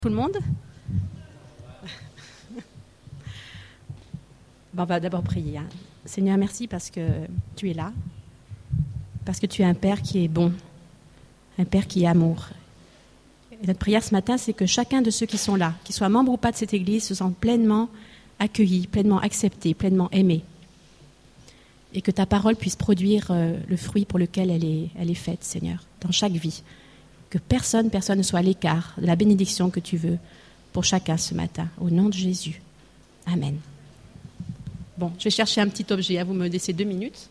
Tout le monde? Bon, on va d'abord prier. Seigneur, merci parce que tu es là, parce que tu es un Père qui est bon, un Père qui est amour. Et notre prière ce matin, c'est que chacun de ceux qui sont là, qu'ils soient membres ou pas de cette Église, se sentent pleinement accueillis, pleinement acceptés, pleinement aimés. Et que ta parole puisse produire le fruit pour lequel elle est faite, Seigneur, dans chaque vie. Que personne ne soit à l'écart de la bénédiction que tu veux pour chacun ce matin. Au nom de Jésus. Amen. Bon, je vais chercher un petit objet. Vous me laissez 2 minutes.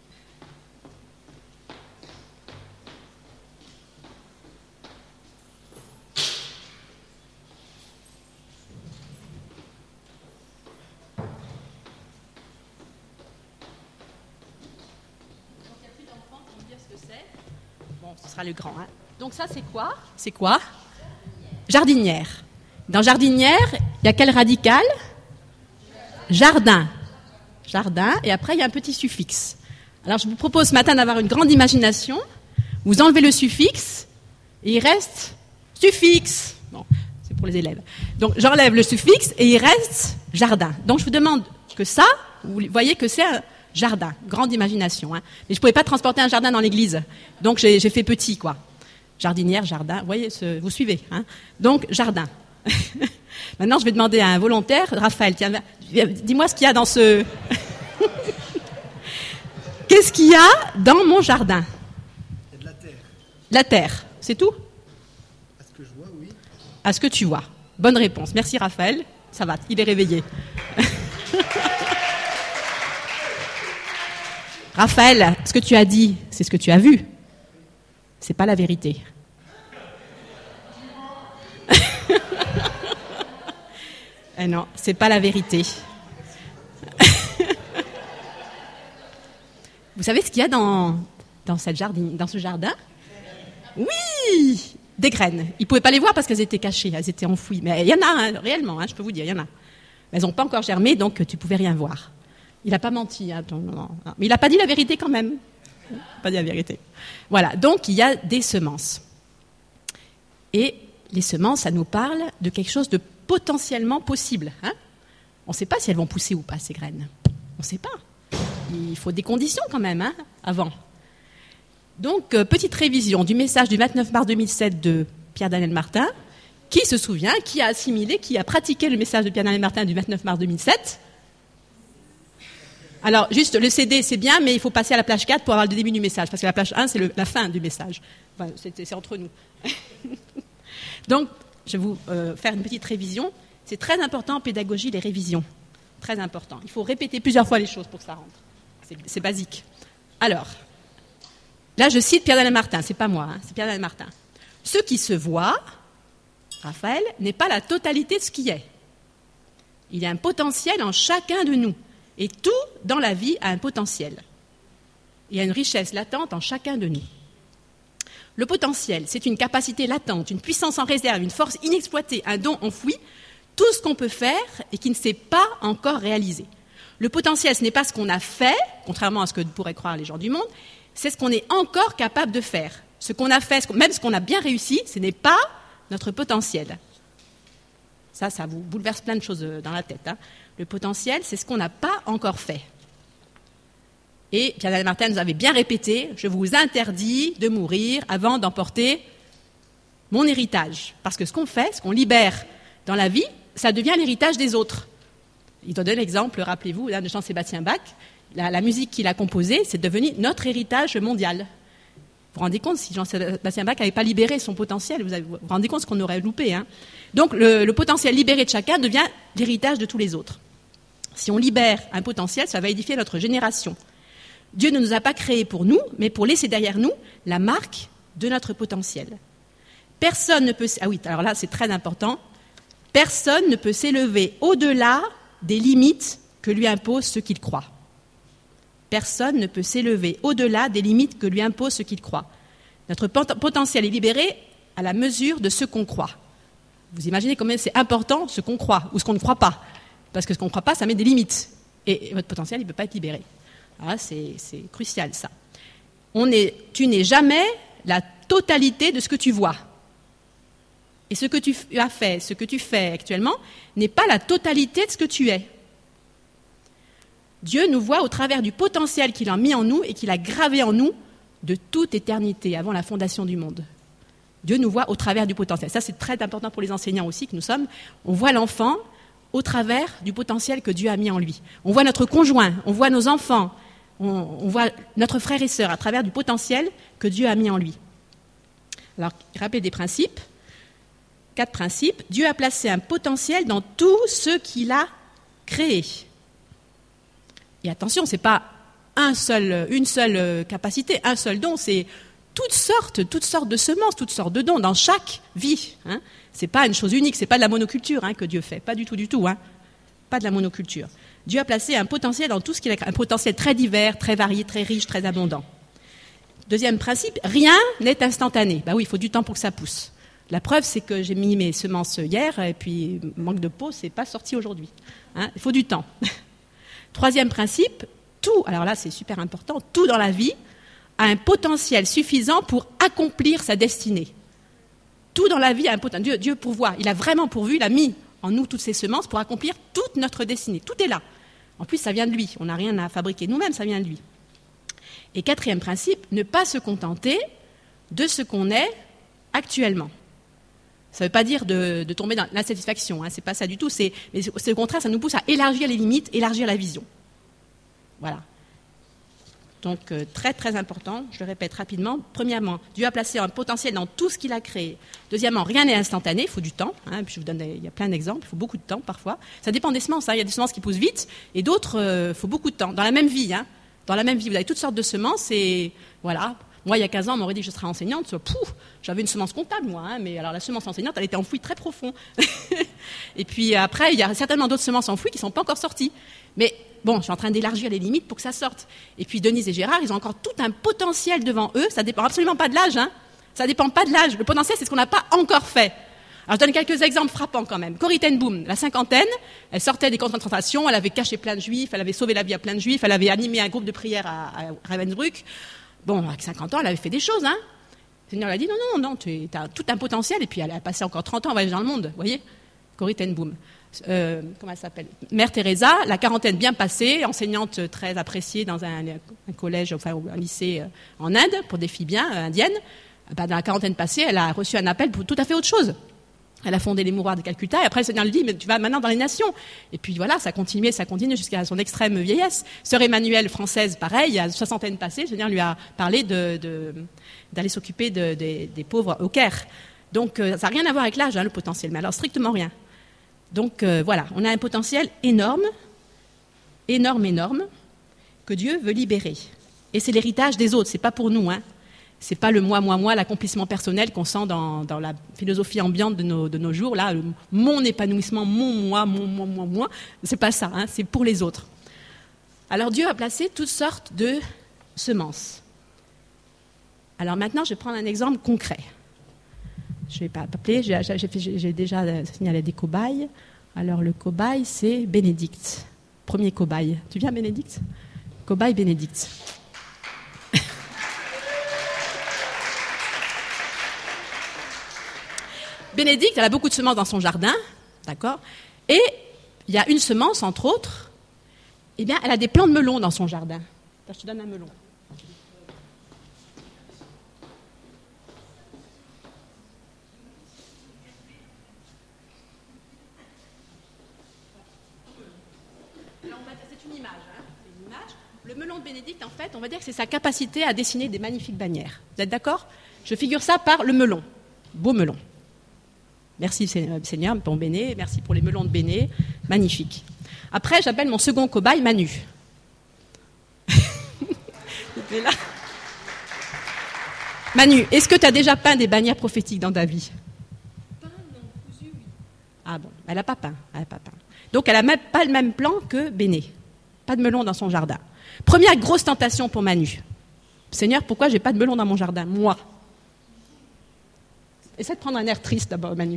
Ce sera le grand. Donc ça, c'est quoi? C'est quoi? Jardinière. Dans jardinière, il y a quel radical? Jardin. Jardin, et après, il y a un petit suffixe. Alors, je vous propose ce matin d'avoir une grande imagination. Vous enlevez le suffixe, et il reste suffixe. Bon, c'est pour les élèves. Donc, j'enlève le suffixe, et il reste jardin. Donc, je vous demande que ça, vous voyez que c'est un jardin. Grande imagination. Mais je ne pouvais pas transporter un jardin dans l'église. Donc, j'ai fait petit, quoi. Jardinière, jardin, vous voyez, vous suivez. Donc, jardin. Maintenant, je vais demander à un volontaire, Raphaël, tiens, dis-moi ce qu'il y a dans ce... Qu'est-ce qu'il y a dans mon jardin? Il y a de la terre. La terre, c'est tout? À ce que je vois, oui. À ce que tu vois. Bonne réponse. Merci Raphaël. Ça va, il est réveillé. Raphaël, ce que tu as dit, c'est ce que tu as vu. C'est pas la vérité. Non, c'est pas la vérité. Vous savez ce qu'il y a dans ce jardin? Oui, des graines. Ils ne pouvaient pas les voir parce qu'elles étaient cachées, elles étaient enfouies. Mais il y en a, réellement, je peux vous dire, il y en a. Mais elles n'ont pas encore germé, donc tu ne pouvais rien voir. Il n'a pas menti. Non. Mais il n'a pas dit la vérité quand même. Pas dit la vérité. Voilà, donc il y a des semences. Et les semences, ça nous parle de quelque chose de potentiellement possible. On ne sait pas si elles vont pousser ou pas, ces graines. On ne sait pas. Il faut des conditions quand même, avant. Donc, petite révision du message du 29 mars 2007 de Pierre-Daniel Martin. Qui se souvient, qui a assimilé, qui a pratiqué le message de Pierre-Daniel Martin du 29 mars 2007 ? Alors, juste, le CD, c'est bien, mais il faut passer à la plage 4 pour avoir le début du message, parce que la plage 1, c'est la fin du message. Enfin, c'est entre nous. Donc, je vais vous faire une petite révision. C'est très important en pédagogie, les révisions. Très important. Il faut répéter plusieurs fois les choses pour que ça rentre. C'est basique. Alors, là, je cite Pierre-Daniel Martin. C'est pas moi, c'est Pierre-Daniel Martin. Ce qui se voit, Raphaël, n'est pas la totalité de ce qui est. Il y a un potentiel en chacun de nous. Et tout dans la vie a un potentiel. Il y a une richesse latente en chacun de nous. Le potentiel, c'est une capacité latente, une puissance en réserve, une force inexploitée, un don enfoui, tout ce qu'on peut faire et qui ne s'est pas encore réalisé. Le potentiel, ce n'est pas ce qu'on a fait, contrairement à ce que pourraient croire les gens du monde, c'est ce qu'on est encore capable de faire. Ce qu'on a fait, même ce qu'on a bien réussi, ce n'est pas notre potentiel. Ça vous bouleverse plein de choses dans la tête. Le potentiel, c'est ce qu'on n'a pas encore fait. Et Pierre-Daniel Martin nous avait bien répété, je vous interdis de mourir avant d'emporter mon héritage. Parce que ce qu'on fait, ce qu'on libère dans la vie, ça devient l'héritage des autres. Il donne l'exemple, rappelez-vous, de Jean-Sébastien Bach. La musique qu'il a composée, c'est devenu notre héritage mondial. Vous vous rendez compte, si Jean-Sébastien Bach n'avait pas libéré son potentiel, vous vous rendez compte ce qu'on aurait loupé. Donc le potentiel libéré de chacun devient l'héritage de tous les autres. Si on libère un potentiel, ça va édifier notre génération. Dieu ne nous a pas créés pour nous, mais pour laisser derrière nous la marque de notre potentiel. Personne ne peut... Ah oui, alors là, c'est très important. Personne ne peut s'élever au-delà des limites que lui impose ce qu'il croit. Personne ne peut s'élever au-delà des limites que lui impose ce qu'il croit. Notre potentiel est libéré à la mesure de ce qu'on croit. Vous imaginez combien c'est important ce qu'on croit ou ce qu'on ne croit pas. Parce que ce qu'on ne croit pas, ça met des limites. Et votre potentiel, il ne peut pas être libéré. Ah, c'est crucial, ça. Tu n'es jamais la totalité de ce que tu vois. Et ce que tu as fait, ce que tu fais actuellement, n'est pas la totalité de ce que tu es. Dieu nous voit au travers du potentiel qu'il a mis en nous et qu'il a gravé en nous de toute éternité, avant la fondation du monde. Dieu nous voit au travers du potentiel. Ça, c'est très important pour les enseignants aussi que nous sommes. On voit l'enfant au travers du potentiel que Dieu a mis en lui. On voit notre conjoint, on voit nos enfants, on voit notre frère et sœur à travers du potentiel que Dieu a mis en lui. Alors, rappelez des principes. 4 principes. Dieu a placé un potentiel dans tout ce qu'il a créé. Et attention, ce n'est pas une seule capacité, un seul don, c'est toutes sortes de semences, toutes sortes de dons dans chaque vie. Hein. Ce n'est pas une chose unique, ce n'est pas de la monoculture que Dieu fait, pas du tout. Hein. Pas de la monoculture. Dieu a placé un potentiel dans tout ce qu'il a créé, un potentiel très divers, très varié, très riche, très abondant. Deuxième principe, rien n'est instantané. Oui, il faut du temps pour que ça pousse. La preuve, c'est que j'ai mis mes semences hier, et puis manque de peau, c'est pas sorti aujourd'hui. Hein. Il faut du temps. Troisième principe, tout, alors là c'est super important, tout dans la vie a un potentiel suffisant pour accomplir sa destinée. Tout dans la vie a un potentiel. Dieu pourvoit, il a vraiment pourvu, il a mis en nous toutes ces semences pour accomplir toute notre destinée. Tout est là. En plus, ça vient de lui, on n'a rien à fabriquer nous-mêmes, ça vient de lui. Et quatrième principe, ne pas se contenter de ce qu'on est actuellement. Ça ne veut pas dire de tomber dans l'insatisfaction, c'est pas ça du tout, mais c'est au contraire, ça nous pousse à élargir les limites, élargir la vision. Voilà. Donc, très très important, je le répète rapidement. Premièrement, Dieu a placé un potentiel dans tout ce qu'il a créé. Deuxièmement, rien n'est instantané, il faut du temps. Puis je vous donne, il y a plein d'exemples, il faut beaucoup de temps parfois. Ça dépend des semences, il y a des semences qui poussent vite, et d'autres, il faut beaucoup de temps. Dans la même vie, vous avez toutes sortes de semences, et voilà. Moi, il y a 15 ans, on m'aurait dit que je serais enseignante. J'avais une semence comptable, moi. Mais alors, la semence enseignante, elle était enfouie très profond. Et puis après, il y a certainement d'autres semences enfouies qui ne sont pas encore sorties. Mais bon, je suis en train d'élargir les limites pour que ça sorte. Et puis, Denise et Gérard, ils ont encore tout un potentiel devant eux. Ça ne dépend absolument pas de l'âge. Ça ne dépend pas de l'âge. Le potentiel, c'est ce qu'on n'a pas encore fait. Alors, je donne quelques exemples frappants quand même. Corrie ten Boom, la cinquantaine, elle sortait des camps de concentration, elle avait caché plein de juifs, elle avait sauvé la vie à plein de juifs, elle avait animé un groupe de prière à Ravensbrück. Bon, avec 50 ans, elle avait fait des choses, Le Seigneur lui a dit, non, tu as tout un potentiel, et puis elle a passé encore 30 ans à voyager dans le monde, vous voyez. Corrie ten Boom. Comment elle s'appelle ? Mère Teresa, la quarantaine bien passée, enseignante très appréciée dans un collège, enfin un lycée en Inde, pour des filles bien indiennes. Dans la quarantaine passée, elle a reçu un appel pour tout à fait autre chose. Elle a fondé les Mouroirs de Calcutta, et après le Seigneur lui dit, mais tu vas maintenant dans les nations. Et puis voilà, ça continue jusqu'à son extrême vieillesse. Sœur Emmanuelle, française, pareil, à la soixantaine passée, le Seigneur lui a parlé d'aller s'occuper des pauvres au Caire. Donc ça n'a rien à voir avec l'âge, le potentiel, mais alors strictement rien. Donc voilà, on a un potentiel énorme, que Dieu veut libérer. Et c'est l'héritage des autres, c'est pas pour nous, C'est pas le moi, l'accomplissement personnel qu'on sent dans la philosophie ambiante de nos jours, là, mon épanouissement, mon moi. C'est pas ça, c'est pour les autres. Alors Dieu a placé toutes sortes de semences. Alors maintenant, je vais prendre un exemple concret. Je vais pas appeler, j'ai déjà signalé des cobayes. Alors le cobaye, c'est Bénédicte. Premier cobaye. Tu viens, Bénédicte ? Cobaye Bénédicte. Bénédicte, elle a beaucoup de semences dans son jardin, d'accord ? Et il y a une semence, entre autres, elle a des plants de melon dans son jardin. Je te donne un melon. Alors, c'est une image, c'est une image. Le melon de Bénédicte, en fait, on va dire que c'est sa capacité à dessiner des magnifiques bannières. Vous êtes d'accord ? Je figure ça par le melon. Beau melon. Merci Seigneur, bon Béné, merci pour les melons de Béné, magnifique. Après, j'appelle mon second cobaye Manu. Là. Manu, est-ce que tu as déjà peint des bannières prophétiques dans ta vie ? Peint, non, cousu, oui. Ah bon, elle n'a pas peint. Donc elle n'a pas le même plan que Béné. Pas de melon dans son jardin. Première grosse tentation pour Manu. Seigneur, pourquoi j'ai pas de melon dans mon jardin ? Moi. Essaie de prendre un air triste d'abord, Manu.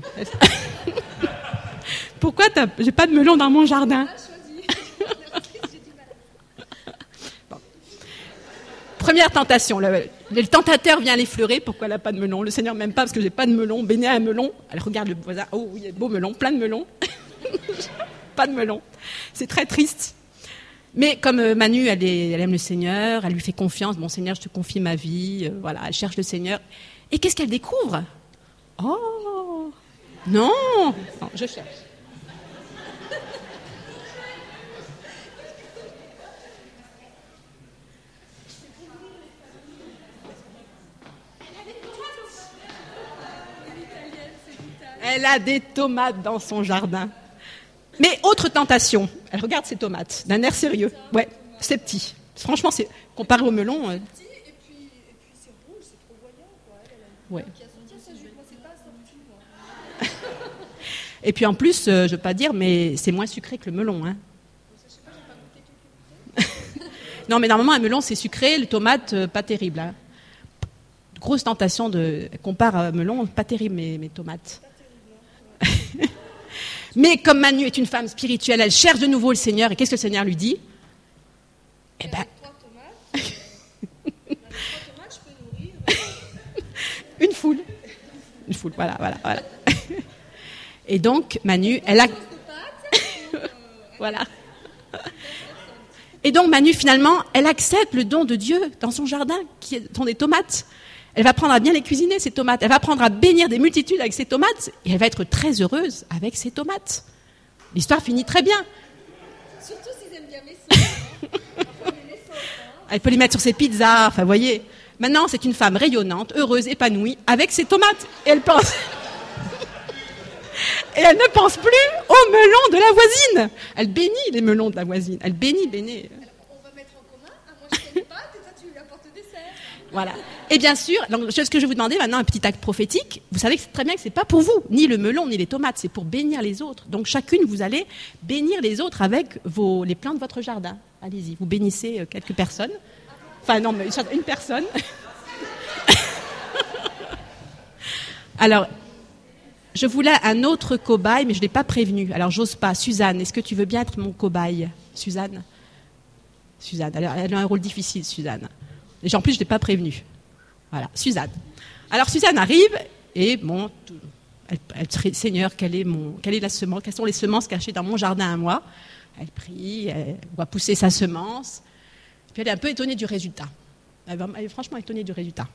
Pourquoi j'ai pas de melon dans mon jardin ? Bon. première tentation. Le tentateur vient l'effleurer. Pourquoi elle n'a pas de melon? Le Seigneur m'aime pas parce que j'ai pas de melon. Béné a un melon. Elle regarde le voisin. Oh, il y a de beaux melons, plein de melons. Pas de melon. C'est très triste. Mais comme Manu, elle aime le Seigneur, elle lui fait confiance. Bon, Seigneur, je te confie ma vie. Voilà, elle cherche le Seigneur. Et qu'est-ce qu'elle découvre? Oh, non, je cherche. Elle a des tomates dans son jardin. Mais autre tentation, elle regarde ses tomates d'un air sérieux. Ouais, c'est petit. Franchement, c'est comparé au melon. Et puis c'est rouge, c'est trop voyant, quoi. Ouais. Qui a sorti sa jupe, moi c'est pas sorti, moi. Et puis en plus, je veux pas dire, mais c'est moins sucré que le melon. Hein. Je sais pas, j'ai pas goûté tout. Non, mais normalement, un melon, c'est sucré, les tomates, pas terrible. Hein. Grosse tentation de compare à un melon, pas terrible mes tomates. Mais comme Manu est une femme spirituelle, elle cherche de nouveau le Seigneur. Et qu'est-ce que le Seigneur lui dit? Eh ben, 3 tomates. Avec 3 tomates, je peux nourrir. une foule. Une foule, voilà. Et donc, Manu, elle a... Voilà. Et donc, Manu, finalement, elle accepte le don de Dieu dans son jardin, qui sont des tomates. Elle va apprendre à bien les cuisiner, ces tomates. Elle va apprendre à bénir des multitudes avec ses tomates. Et elle va être très heureuse avec ses tomates. L'histoire finit très bien. Surtout s'ils aiment bien mes sauces. Après, les sauces, hein. Elle peut les mettre sur ses pizzas. Enfin, vous voyez. Maintenant, c'est une femme rayonnante, heureuse, épanouie, avec ses tomates. Et elle pense... Et elle ne pense plus aux melons de la voisine. Elle bénit les melons de la voisine. Elle bénit. On va mettre en commun. Ah, moi, je fais des pâtes et toi, tu lui apportes le dessert. Voilà. Et bien sûr, donc, ce que je vais vous demander maintenant, un petit acte prophétique. Vous savez très bien que c'est pas pour vous, ni le melon, ni les tomates. C'est pour bénir les autres. Donc chacune, vous allez bénir les autres avec les plantes de votre jardin. Allez-y, vous bénissez quelques personnes. Enfin non, mais une personne. Alors, je voulais un autre cobaye, mais je ne l'ai pas prévenu. Alors, j'ose pas. Suzanne, est-ce que tu veux bien être mon cobaye? Suzanne, elle a un rôle difficile, Suzanne. Et en plus, je ne l'ai pas prévenu. Voilà, Suzanne. Alors, Suzanne arrive, et bon, elle Seigneur, quelle est la semence? Quelles sont les semences cachées dans mon jardin à moi? Elle prie, elle va pousser sa semence. Puis elle est un peu étonnée du résultat. Elle est franchement étonnée du résultat.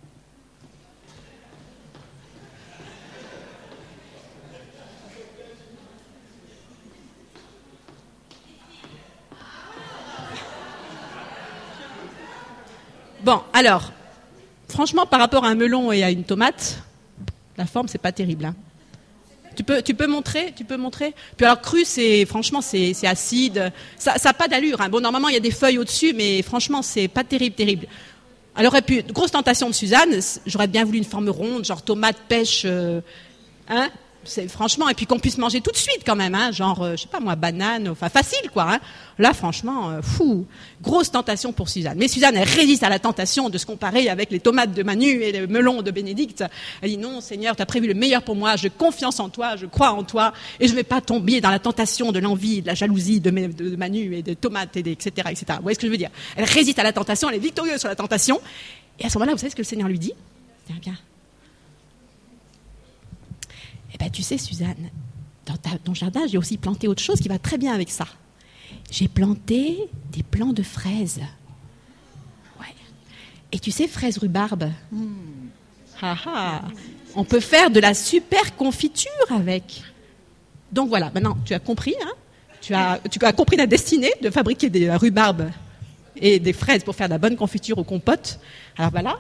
Bon, alors, franchement, par rapport à un melon et à une tomate, la forme, c'est pas terrible. Hein. Tu peux montrer? Puis alors, cru, franchement, c'est acide. Ça n'a pas d'allure. Hein. Bon, normalement, il y a des feuilles au-dessus, mais franchement, c'est pas terrible. Elle aurait pu, grosse tentation de Suzanne, j'aurais bien voulu une forme ronde, genre tomate, pêche, hein. Franchement, et puis qu'on puisse manger tout de suite quand même, hein, genre, je sais pas moi, banane, enfin facile quoi. Hein. Là, franchement, grosse tentation pour Suzanne. Mais Suzanne, elle résiste à la tentation de se comparer avec les tomates de Manu et les melons de Bénédicte. Elle dit non, Seigneur, tu as prévu le meilleur pour moi, j'ai confiance en toi, je crois en toi, et je ne vais pas tomber dans la tentation de l'envie, de la jalousie de Manu et des tomates, etc., etc. Vous voyez ce que je veux dire? Elle résiste à la tentation, elle est victorieuse sur la tentation. Et à ce moment-là, vous savez ce que le Seigneur lui dit? Tiens, bien. Eh bien, tu sais, Suzanne, dans ton jardin, j'ai aussi planté autre chose qui va très bien avec ça. J'ai planté des plants de fraises. Ouais. Et tu sais, fraises rhubarbe. On peut faire de la super confiture avec. Donc voilà, maintenant, tu as compris, hein? Tu as compris la destinée de fabriquer des rhubarbes et des fraises pour faire de la bonne confiture aux compotes. Alors voilà.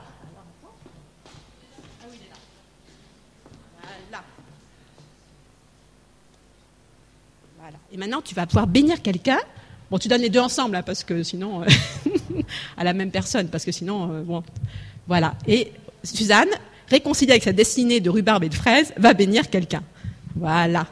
Et maintenant, tu vas pouvoir bénir quelqu'un. Bon, tu donnes les deux ensemble, hein, parce que sinon, à la même personne, parce que sinon, bon, voilà. Et Suzanne, réconciliée avec sa destinée de rhubarbe et de fraises, va bénir quelqu'un. Voilà.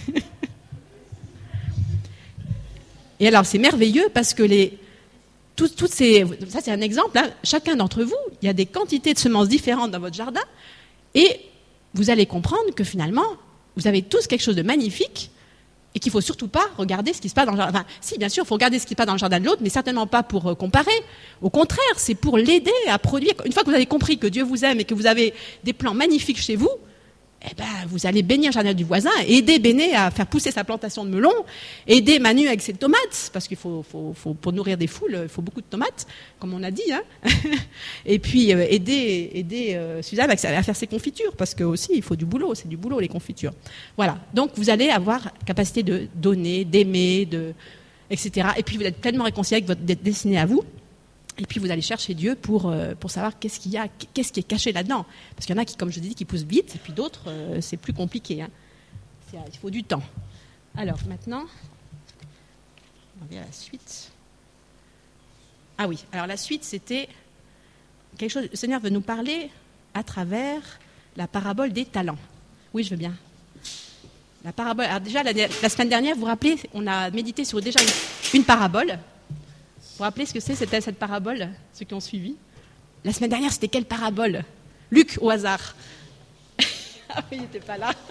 Et alors, c'est merveilleux parce que ça c'est un exemple, hein, chacun d'entre vous, il y a des quantités de semences différentes dans votre jardin, et vous allez comprendre que finalement, vous avez tous quelque chose de magnifique, et qu'il ne faut surtout pas regarder ce qui se passe dans le jardin. Enfin, si, bien sûr, il faut regarder ce qui se passe dans le jardin de l'autre, mais certainement pas pour comparer. Au contraire, c'est pour l'aider à produire. Une fois que vous avez compris que Dieu vous aime et que vous avez des plants magnifiques chez vous, eh ben, vous allez bénir le jardin du voisin, aider Béné à faire pousser sa plantation de melons, aider Manu avec ses tomates, parce qu'il faut pour nourrir des foules, il faut beaucoup de tomates, comme on a dit, hein. Et puis aider Suzanne à faire ses confitures, parce que aussi il faut du boulot, c'est du boulot les confitures. Voilà, donc vous allez avoir capacité de donner, d'aimer, etc. Et puis vous êtes pleinement réconcilié avec votre destinée à vous. Et puis vous allez chercher Dieu pour savoir qu'est-ce qui est caché là-dedans. Parce qu'il y en a qui, comme je dis, qui poussent vite, et puis d'autres, c'est plus compliqué. Hein. Il faut du temps. Alors maintenant, on revient à la suite. Ah oui, alors la suite, c'était quelque chose. Le Seigneur veut nous parler à travers la parabole des talents. Oui, je veux bien. La parabole. Alors déjà, la semaine dernière, vous vous rappelez, on a médité sur déjà une parabole. Vous vous rappelez ce que c'était cette parabole, ceux qui ont suivi? La semaine dernière, c'était quelle parabole? Luc, au hasard. Ah oui, il n'était pas là.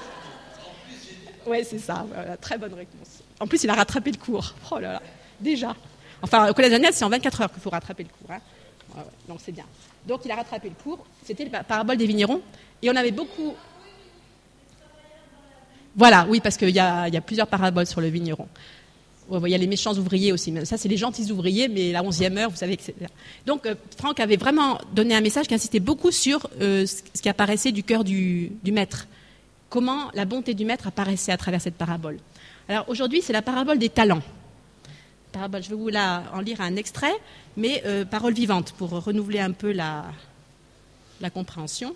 Oui, c'est ça, voilà, très bonne réponse. En plus, il a rattrapé le cours. Oh là là, déjà. Enfin, au collège Daniel, c'est en 24 heures qu'il faut rattraper le cours. Hein. Ouais, donc c'est bien. Donc il a rattrapé le cours. C'était la parabole des vignerons. Et on avait beaucoup... Voilà, oui, parce qu'il y a plusieurs paraboles sur le vigneron. Il y a les méchants ouvriers aussi. Ça, c'est les gentils ouvriers, mais la 11e heure, vous savez, etc. Donc, Franck avait vraiment donné un message qui insistait beaucoup sur ce qui apparaissait du cœur du maître. Comment la bonté du maître apparaissait à travers cette parabole. Alors, aujourd'hui, c'est la parabole des talents. Parabole, je vais vous en lire un extrait, mais parole vivante, pour renouveler un peu la compréhension.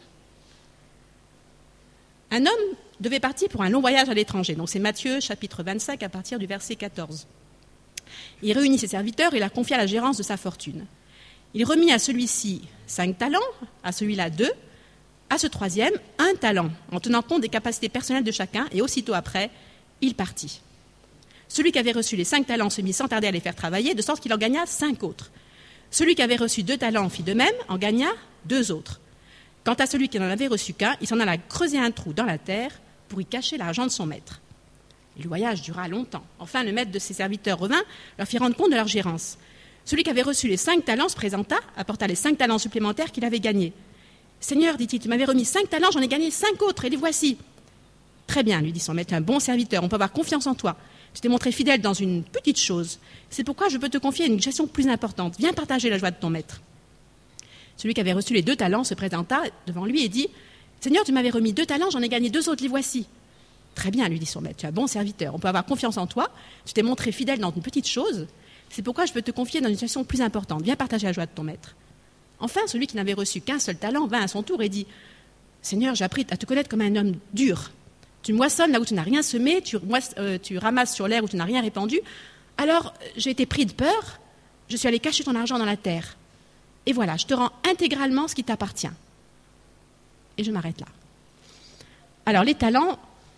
Un homme devait partir pour un long voyage à l'étranger. Donc c'est Matthieu, chapitre 25, à partir du verset 14. Il réunit ses serviteurs et leur confia la gérance de sa fortune. Il remit à celui-ci 5 talents, à celui-là 2, à ce troisième 1 talent, en tenant compte des capacités personnelles de chacun, et aussitôt après, il partit. Celui qui avait reçu les 5 talents se mit sans tarder à les faire travailler, de sorte qu'il en gagna 5 autres. Celui qui avait reçu 2 talents fit de même, en gagna 2 autres. Quant à celui qui n'en avait reçu qu'un, il s'en alla creuser un trou dans la terre pour y cacher l'argent de son maître. Et le voyage dura longtemps. Enfin, le maître de ses serviteurs revint, leur fit rendre compte de leur gérance. Celui qui avait reçu les 5 talents se présenta, apporta les 5 talents supplémentaires qu'il avait gagnés. « Seigneur, dit-il, tu m'avais remis 5 talents, j'en ai gagné 5 autres, et les voici. »« Très bien, lui dit son maître, tu es un bon serviteur, on peut avoir confiance en toi. Tu t'es montré fidèle dans une petite chose. C'est pourquoi je peux te confier une gestion plus importante. Viens partager la joie de ton maître. » Celui qui avait reçu les 2 talents se présenta devant lui et dit « Seigneur, tu m'avais remis 2 talents, j'en ai gagné 2 autres, les voici. » « Très bien, lui dit son maître, tu es un bon serviteur, on peut avoir confiance en toi, tu t'es montré fidèle dans une petite chose, c'est pourquoi je peux te confier dans une situation plus importante, viens partager la joie de ton maître. » Enfin, celui qui n'avait reçu qu'un seul talent vint à son tour et dit « Seigneur, j'ai appris à te connaître comme un homme dur. Tu moissonnes là où tu n'as rien semé, tu ramasses sur l'air où tu n'as rien répandu. Alors, j'ai été pris de peur, je suis allé cacher ton argent dans la terre. Et voilà, je te rends intégralement ce qui t'appartient. » Et je m'arrête là. Alors, les talents,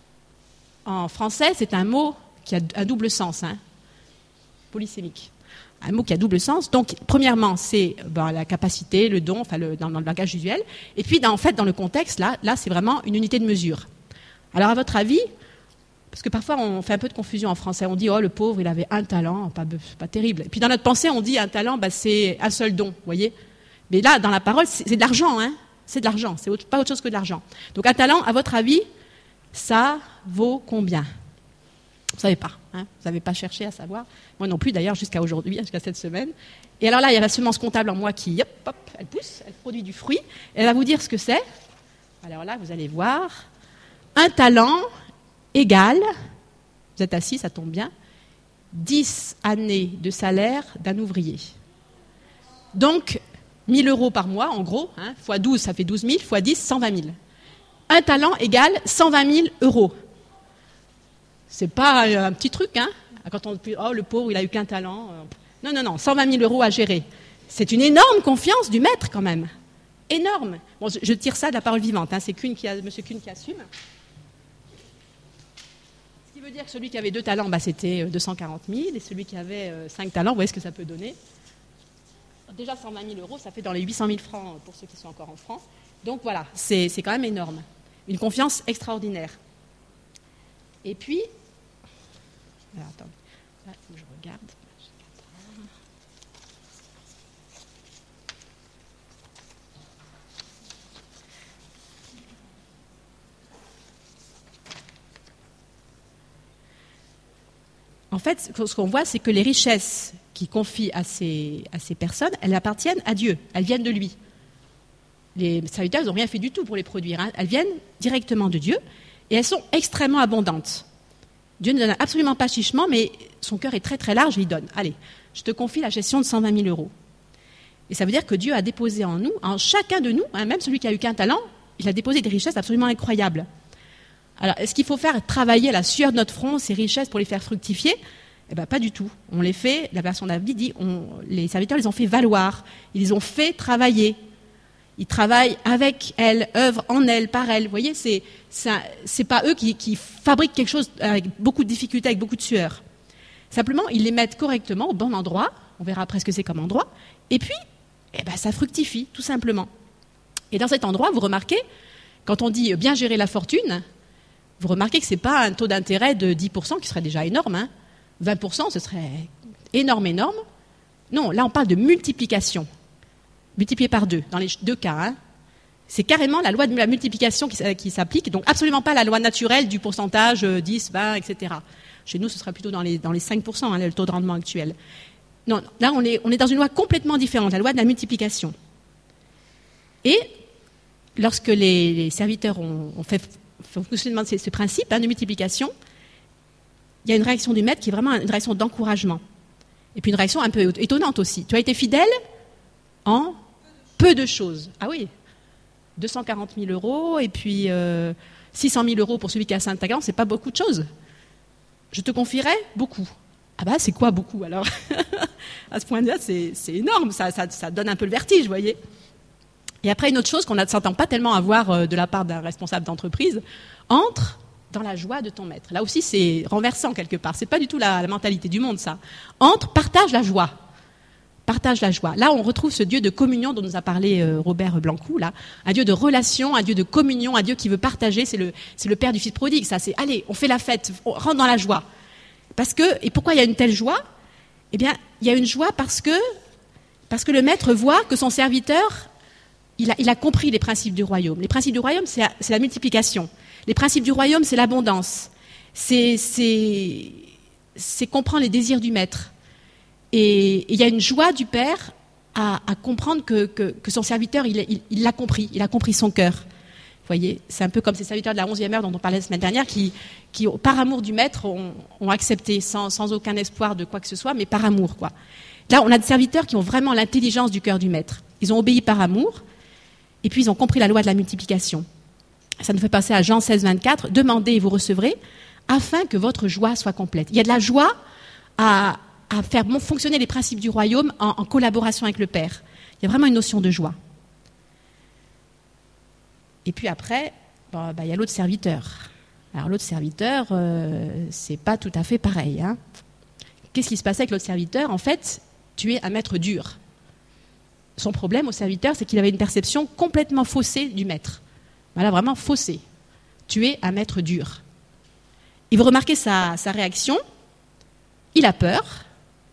en français, c'est un mot qui a un double sens, hein, polysémique. Un mot qui a double sens. Donc, premièrement, c'est la capacité, le don, enfin, dans le langage usuel. Et puis, dans le contexte, là, c'est vraiment une unité de mesure. Alors, à votre avis, parce que parfois, on fait un peu de confusion en français. On dit, oh, le pauvre, il avait un talent, pas terrible. Et puis, dans notre pensée, on dit, un talent, c'est un seul don, vous voyez. Mais là, dans la parole, c'est de l'argent, hein. C'est de l'argent, c'est pas autre chose que de l'argent. Donc, un talent, à votre avis, ça vaut combien? Vous ne savez pas, hein, vous n'avez pas cherché à savoir. Moi non plus, d'ailleurs, jusqu'à aujourd'hui, jusqu'à cette semaine. Et alors là, il y a la semence comptable en moi qui, hop, elle pousse, elle produit du fruit. Elle va vous dire ce que c'est. Alors là, vous allez voir. Un talent égale, vous êtes assis, ça tombe bien, 10 années de salaire d'un ouvrier. Donc, 1 000 euros par mois, en gros, hein, fois 12, ça fait 12 000, fois 10, 120 000. Un talent égale 120 000 euros. C'est pas un petit truc, hein. Quand on dit, oh, le pauvre, il a eu qu'un talent. Non, 120 000 euros à gérer. C'est une énorme confiance du maître, quand même. Énorme. Bon, je tire ça de la parole vivante, hein. C'est M. Kuhn qui assume. Ce qui veut dire que celui qui avait 2 talents, c'était 240 000, et celui qui avait 5 talents, vous voyez ce que ça peut donner. Déjà 120 000 euros, ça fait dans les 800 000 francs pour ceux qui sont encore en francs. Donc voilà, c'est quand même énorme. Une confiance extraordinaire. Et puis, Alors, attends. Là, il faut que je regarde. En fait, ce qu'on voit, c'est que les richesses qu'il confie à ces personnes, elles appartiennent à Dieu, elles viennent de lui. Les serviteurs, ils n'ont rien fait du tout pour les produire, hein. Elles viennent directement de Dieu et elles sont extrêmement abondantes. Dieu ne donne absolument pas chichement, mais son cœur est très très large, il donne. Allez, je te confie la gestion de 120 000 euros. Et ça veut dire que Dieu a déposé en nous, en chacun de nous, hein, même celui qui a eu qu'un talent, il a déposé des richesses absolument incroyables. Alors, est-ce qu'il faut faire travailler à la sueur de notre front ces richesses pour les faire fructifier ? Eh bien, pas du tout. On les fait, la version d'Abdi dit, les serviteurs les ont fait valoir, ils les ont fait travailler. Ils travaillent avec elles, œuvrent en elles, par elles. Vous voyez, c'est pas eux qui fabriquent quelque chose avec beaucoup de difficultés, avec beaucoup de sueur. Simplement, ils les mettent correctement au bon endroit. On verra après ce que c'est comme endroit. Et puis, eh ben, ça fructifie, tout simplement. Et dans cet endroit, vous remarquez, quand on dit bien gérer la fortune, vous remarquez que ce n'est pas un taux d'intérêt de 10% qui serait déjà énorme. Hein. 20%, ce serait énorme. Non, là, on parle de multiplication. Multiplié par 2, dans les deux cas. Hein. C'est carrément la loi de la multiplication qui s'applique, donc absolument pas la loi naturelle du pourcentage 10, 20, etc. Chez nous, ce sera plutôt dans les 5%, hein, le taux de rendement actuel. Non, là, on est dans une loi complètement différente, la loi de la multiplication. Et lorsque les serviteurs ont fait fonctionnement de ce principe de multiplication, il y a une réaction du maître qui est vraiment une réaction d'encouragement. Et puis une réaction un peu étonnante aussi. Tu as été fidèle en peu de choses. Ah oui, 240 000 euros et puis 600 000 euros pour celui qui a 5 talents, c'est pas beaucoup de choses. Je te confierai beaucoup. Ah bah c'est quoi beaucoup alors? À ce point-là, c'est énorme, ça donne un peu le vertige, vous voyez. Et après, une autre chose qu'on ne s'entend pas tellement avoir de la part d'un responsable d'entreprise, entre dans la joie de ton maître. Là aussi, c'est renversant quelque part. C'est pas du tout la mentalité du monde, ça. Entre, partage la joie. Partage la joie. Là, on retrouve ce Dieu de communion dont nous a parlé Robert Blancou, là. Un Dieu de relation, un Dieu de communion, un Dieu qui veut partager. C'est le père du fils prodigue, ça. C'est, allez, on fait la fête, on rentre dans la joie. Et pourquoi il y a une telle joie? Eh bien, il y a une joie parce que le maître voit que son serviteur, il a compris les principes du royaume. Les principes du royaume, c'est la multiplication. Les principes du royaume, c'est l'abondance. C'est comprendre les désirs du maître. Et il y a une joie du père à comprendre que son serviteur, il l'a compris. Il a compris son cœur. Vous voyez, c'est un peu comme ces serviteurs de la 11e heure dont on parlait la semaine dernière qui par amour du maître, ont accepté sans aucun espoir de quoi que ce soit, mais par amour, quoi. Là, on a des serviteurs qui ont vraiment l'intelligence du cœur du maître. Ils ont obéi par amour, et puis ils ont compris la loi de la multiplication. Ça nous fait passer à Jean 16, 24. Demandez et vous recevrez, afin que votre joie soit complète. Il y a de la joie à faire fonctionner les principes du royaume en collaboration avec le Père. Il y a vraiment une notion de joie. Et puis après, il y a l'autre serviteur. Alors l'autre serviteur, c'est pas tout à fait pareil. Hein. Qu'est-ce qui se passait avec l'autre serviteur? En fait, tu es un maître dur. Son problème au serviteur, c'est qu'il avait une perception complètement faussée du maître. Voilà, vraiment faussée. Tu es un maître dur. Et vous remarquez sa réaction. Il a peur.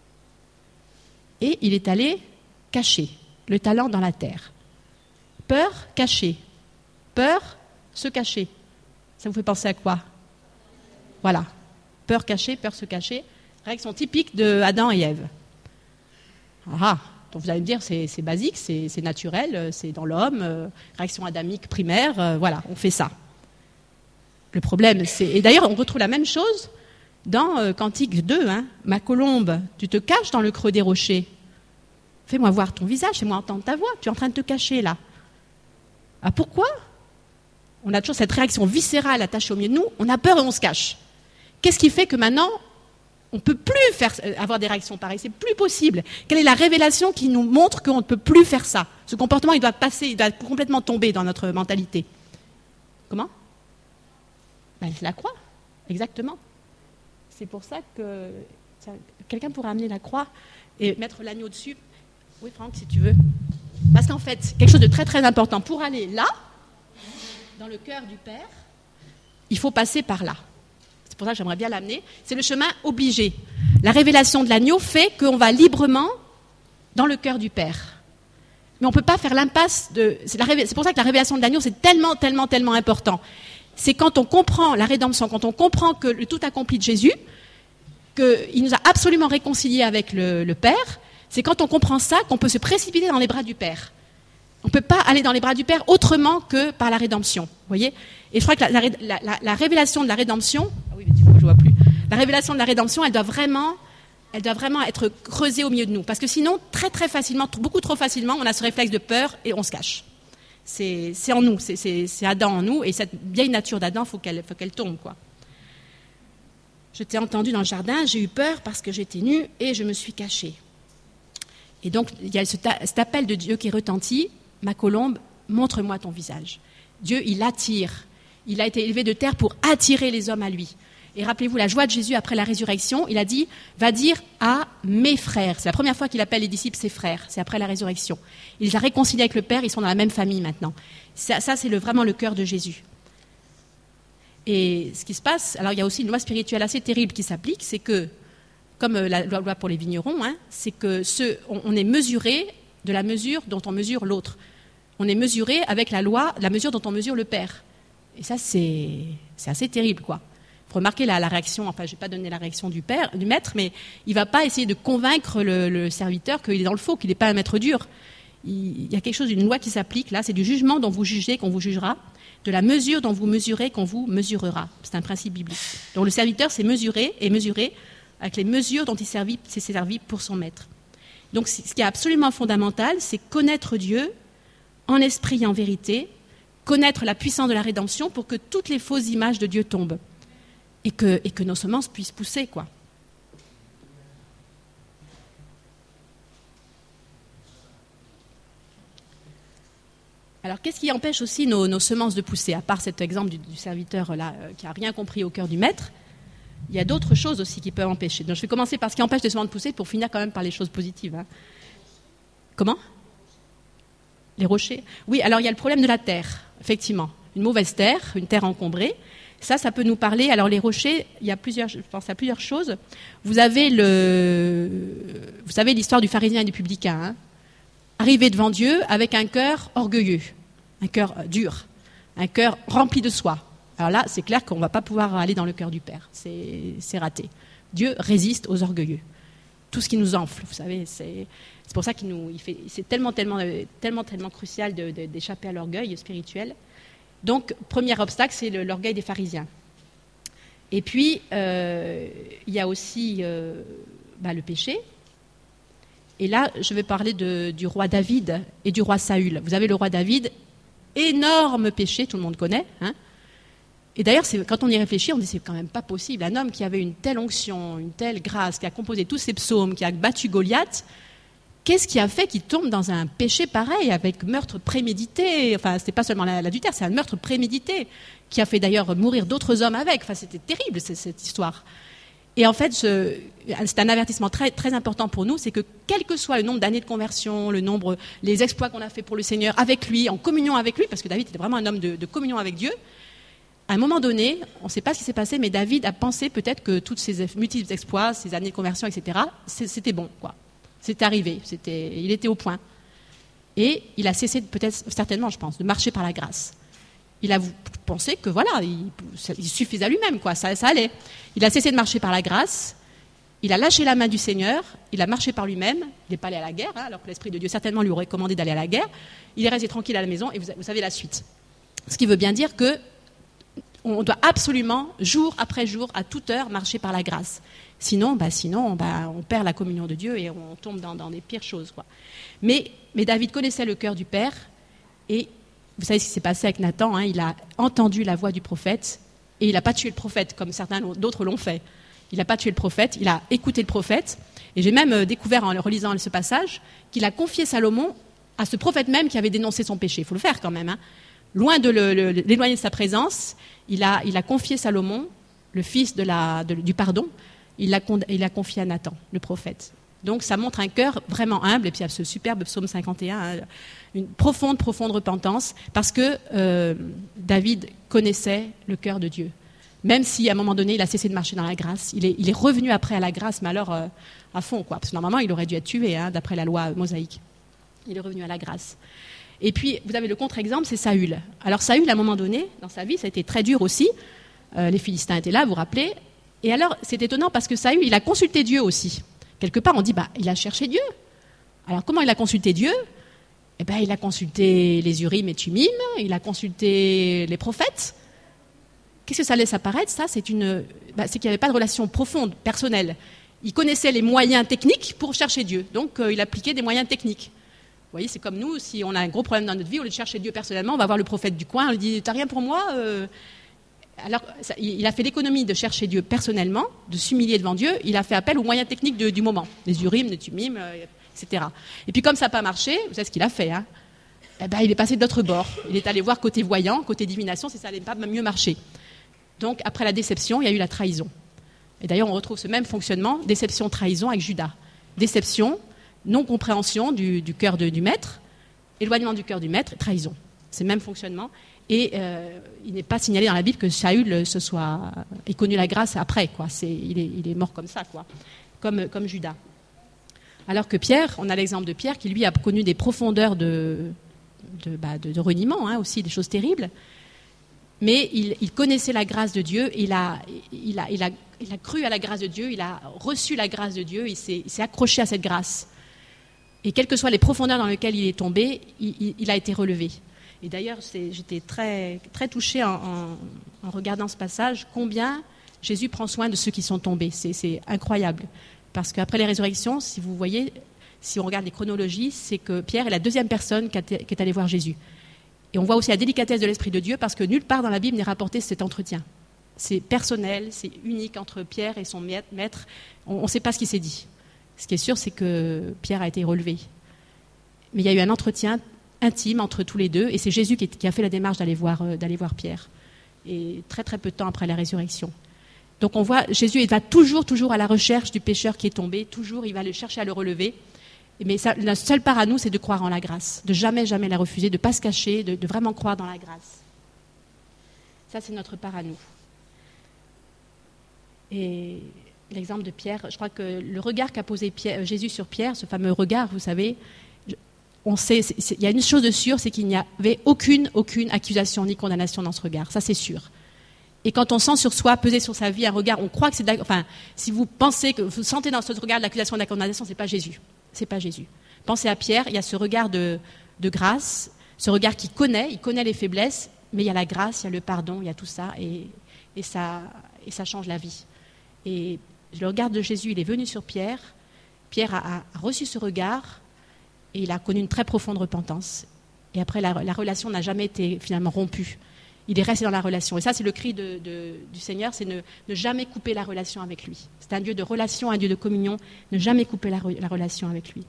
Et il est allé cacher le talent dans la terre. Peur, cacher. Peur, se cacher. Ça vous fait penser à quoi? Voilà. Peur, cacher, peur, se cacher. Réaction typique de Adam et Ève. Ah, donc vous allez me dire, c'est basique, c'est naturel, c'est dans l'homme, réaction adamique primaire, voilà, on fait ça. Le problème, et d'ailleurs, on retrouve la même chose dans Cantique 2, hein. Ma colombe, tu te caches dans le creux des rochers. Fais-moi voir ton visage, fais-moi entendre ta voix, tu es en train de te cacher là. Ah, pourquoi? On a toujours cette réaction viscérale attachée au milieu de nous, on a peur et on se cache. Qu'est-ce qui fait que maintenant, on ne peut plus avoir des réactions pareilles, c'est plus possible. Quelle est la révélation qui nous montre qu'on ne peut plus faire ça? Ce comportement, il doit complètement tomber dans notre mentalité. Comment? C'est la croix, exactement. C'est pour ça que quelqu'un pourrait amener la croix et mettre l'agneau dessus. Oui, Franck, si tu veux. Parce qu'en fait, quelque chose de très très important, pour aller là, dans le cœur du Père, il faut passer par là. c'est pour ça que j'aimerais bien l'amener, c'est le chemin obligé. La révélation de l'agneau fait qu'on va librement dans le cœur du Père. Mais on ne peut pas faire l'impasse de... C'est pour ça que la révélation de l'agneau, c'est tellement, tellement, tellement important. C'est quand on comprend la rédemption, quand on comprend que le tout accompli de Jésus, qu'il nous a absolument réconciliés avec le Père, c'est quand on comprend ça qu'on peut se précipiter dans les bras du Père. On ne peut pas aller dans les bras du Père autrement que par la rédemption. Vous voyez ? Et je crois que la révélation de la rédemption... Ah oui, mais du coup, je vois plus. La révélation de la rédemption, elle doit vraiment être creusée au milieu de nous. Parce que sinon, très très facilement, beaucoup trop facilement, on a ce réflexe de peur et on se cache. C'est en nous, c'est Adam en nous, et cette vieille nature d'Adam, faut qu'elle tombe, quoi. Je t'ai entendu dans le jardin, j'ai eu peur parce que j'étais nue et je me suis cachée. Et donc, il y a cet appel de Dieu qui retentit, ma colombe, montre-moi ton visage. Dieu, il attire. Il a été élevé de terre pour attirer les hommes à lui. Et rappelez-vous, la joie de Jésus après la résurrection, il a dit, va dire à mes frères. C'est la première fois qu'il appelle les disciples ses frères, c'est après la résurrection. Il les a réconciliés avec le Père, ils sont dans la même famille maintenant. Ça c'est vraiment le cœur de Jésus. Et ce qui se passe, alors il y a aussi une loi spirituelle assez terrible qui s'applique, c'est que, comme la loi pour les vignerons, c'est que on est mesuré de la mesure dont on mesure l'autre. On est mesuré avec la mesure dont on mesure le Père. Et ça, c'est assez terrible, quoi. Remarquez la réaction, enfin je ne vais pas donner la réaction du maître, mais il ne va pas essayer de convaincre le serviteur qu'il est dans le faux, qu'il n'est pas un maître dur. Il y a quelque chose, une loi qui s'applique là, c'est du jugement dont vous jugez qu'on vous jugera, de la mesure dont vous mesurez qu'on vous mesurera. C'est un principe biblique. Donc le serviteur s'est mesuré avec les mesures dont il s'est servi pour son maître. Donc ce qui est absolument fondamental, c'est connaître Dieu en esprit et en vérité, connaître la puissance de la rédemption pour que toutes les fausses images de Dieu tombent. Et que nos semences puissent pousser, quoi. Alors, qu'est-ce qui empêche aussi nos semences de pousser, à part cet exemple du serviteur là qui n'a rien compris au cœur du maître? Il y a d'autres choses aussi qui peuvent empêcher. Donc, je vais commencer par ce qui empêche les semences de pousser pour finir quand même par les choses positives. Comment? Les rochers? Oui, alors il y a le problème de la terre, effectivement. Une mauvaise terre, une terre encombrée. Ça peut nous parler. Alors les rochers, je pense à plusieurs choses. Vous savez l'histoire du pharisien et du publicain. Arrivé devant Dieu avec un cœur orgueilleux, un cœur dur, un cœur rempli de soi. Alors là, c'est clair qu'on ne va pas pouvoir aller dans le cœur du Père. C'est raté. Dieu résiste aux orgueilleux. Tout ce qui nous enfle, vous savez, c'est pour ça c'est tellement crucial d'échapper à l'orgueil spirituel. Donc, premier obstacle, c'est l'orgueil des pharisiens. Et puis, il y a aussi le péché. Et là, je vais parler du roi David et du roi Saül. Vous avez le roi David, énorme péché, tout le monde connaît. Et d'ailleurs, quand on y réfléchit, on dit c'est quand même pas possible. Un homme qui avait une telle onction, une telle grâce, qui a composé tous ses psaumes, qui a battu Goliath, qu'est-ce qui a fait qu'il tombe dans un péché pareil, avec meurtre prémédité? Enfin, c'était pas seulement l'adultère, c'est un meurtre prémédité, qui a fait d'ailleurs mourir d'autres hommes avec. Enfin, c'était terrible, cette histoire. Et en fait, c'est un avertissement très, très important pour nous, c'est que quel que soit le nombre d'années de conversion, les exploits qu'on a fait pour le Seigneur, avec lui, en communion avec lui, parce que David était vraiment un homme de communion avec Dieu, à un moment donné, on ne sait pas ce qui s'est passé, mais David a pensé peut-être que tous ces multiples exploits, ces années de conversion, etc., c'était bon, quoi. C'était arrivé, il était au point. Et il a cessé, certainement, je pense, de marcher par la grâce. Il a pensé que voilà, il suffisait à lui-même, quoi, ça allait. Il a cessé de marcher par la grâce, il a lâché la main du Seigneur, il a marché par lui-même, il n'est pas allé à la guerre, alors que l'Esprit de Dieu certainement lui aurait commandé d'aller à la guerre. Il est resté tranquille à la maison, et vous savez la suite. Ce qui veut bien dire que on doit absolument, jour après jour, à toute heure, marcher par la grâce. Sinon, on perd la communion de Dieu et on tombe dans les pires choses, quoi. Mais David connaissait le cœur du Père et vous savez ce qui s'est passé avec Nathan, il a entendu la voix du prophète et il n'a pas tué le prophète comme certains d'autres l'ont fait. Il n'a pas tué le prophète, il a écouté le prophète. Et j'ai même découvert en relisant ce passage qu'il a confié Salomon à ce prophète même qui avait dénoncé son péché. Il faut le faire quand même. Loin de l'éloigner de sa présence, il a confié Salomon, le fils du pardon, il l'a confié à Nathan, le prophète. Donc ça montre un cœur vraiment humble, et puis il y a ce superbe psaume 51, une profonde repentance, parce que David connaissait le cœur de Dieu. Même si à un moment donné, il a cessé de marcher dans la grâce. Il est revenu après à la grâce, mais alors à fond, quoi. Parce que normalement, il aurait dû être tué, d'après la loi mosaïque. Il est revenu à la grâce. Et puis, vous avez le contre-exemple, c'est Saül. Alors Saül, à un moment donné, dans sa vie, ça a été très dur aussi. Les Philistins étaient là, vous vous rappelez. Et alors, c'est étonnant parce que Saül, il a consulté Dieu aussi. Quelque part, on dit, il a cherché Dieu. Alors, comment il a consulté Dieu ? Eh bien, il a consulté les Urim et Thummim, il a consulté les prophètes. Qu'est-ce que ça laisse apparaître ? Ça, c'est qu'il n'y avait pas de relation profonde, personnelle. Il connaissait les moyens techniques pour chercher Dieu. Donc, il appliquait des moyens techniques. Vous voyez, c'est comme nous, si on a un gros problème dans notre vie, au lieu de chercher Dieu personnellement, on va voir le prophète du coin, on lui dit « T'as rien pour moi ?» Alors, il a fait l'économie de chercher Dieu personnellement, de s'humilier devant Dieu, il a fait appel aux moyens techniques du moment, les Urim, les Thummim, etc. Et puis comme ça n'a pas marché, vous savez ce qu'il a fait, il est passé de l'autre bord. Il est allé voir côté voyant, côté divination, si ça n'allait pas mieux marcher. Donc, après la déception, il y a eu la trahison. Et d'ailleurs, on retrouve ce même fonctionnement, déception-trahison avec Judas. Déception, non-compréhension du cœur du maître, éloignement du cœur du maître, trahison. C'est le même fonctionnement. Et il n'est pas signalé dans la Bible que Saül ait connu la grâce après, quoi. Il est mort comme ça, quoi. Comme Judas. Alors que Pierre, on a l'exemple de Pierre qui, lui, a connu des profondeurs de reniement, aussi, des choses terribles. Mais il connaissait la grâce de Dieu, il a cru à la grâce de Dieu, il a reçu la grâce de Dieu, il s'est accroché à cette grâce. Et quelles que soient les profondeurs dans lesquelles il est tombé, il a été relevé. Et d'ailleurs, j'étais très, très touchée en regardant ce passage, combien Jésus prend soin de ceux qui sont tombés. C'est incroyable. Parce qu'après les résurrections, si vous voyez, si on regarde les chronologies, c'est que Pierre est la deuxième personne qui est allée voir Jésus. Et on voit aussi la délicatesse de l'Esprit de Dieu, parce que nulle part dans la Bible n'est rapporté cet entretien. C'est personnel, c'est unique entre Pierre et son maître. On ne sait pas ce qui s'est dit. Ce qui est sûr, c'est que Pierre a été relevé. Mais il y a eu un entretien intime entre tous les deux, et c'est Jésus qui a fait la démarche d'aller voir Pierre. Et très très peu de temps après la résurrection. Donc on voit, Jésus il va toujours à la recherche du pécheur qui est tombé, toujours il va le chercher à le relever. Mais la seule part à nous, c'est de croire en la grâce, de jamais la refuser, de ne pas se cacher, de vraiment croire dans la grâce. Ça, c'est notre part à nous. Et l'exemple de Pierre, je crois que le regard qu'a posé Jésus sur Pierre, ce fameux regard, vous savez, on sait, il y a une chose de sûre, c'est qu'il n'y avait aucune accusation ni condamnation dans ce regard. Ça, c'est sûr. Et quand on sent sur soi, peser sur sa vie un regard, on croit que c'est... Enfin, si vous pensez que vous sentez dans ce regard de l'accusation et de la condamnation, c'est pas Jésus. C'est pas Jésus. Pensez à Pierre, il y a ce regard de grâce, ce regard il connaît les faiblesses, mais il y a la grâce, il y a le pardon, il y a tout ça, et ça change la vie. Et le regard de Jésus, il est venu sur Pierre. Pierre a reçu ce regard, et il a connu une très profonde repentance. Et après, la relation n'a jamais été finalement rompue. Il est resté dans la relation. Et ça, c'est le cri du Seigneur, c'est ne jamais couper la relation avec lui. C'est un Dieu de relation, un Dieu de communion, ne jamais couper la relation avec lui.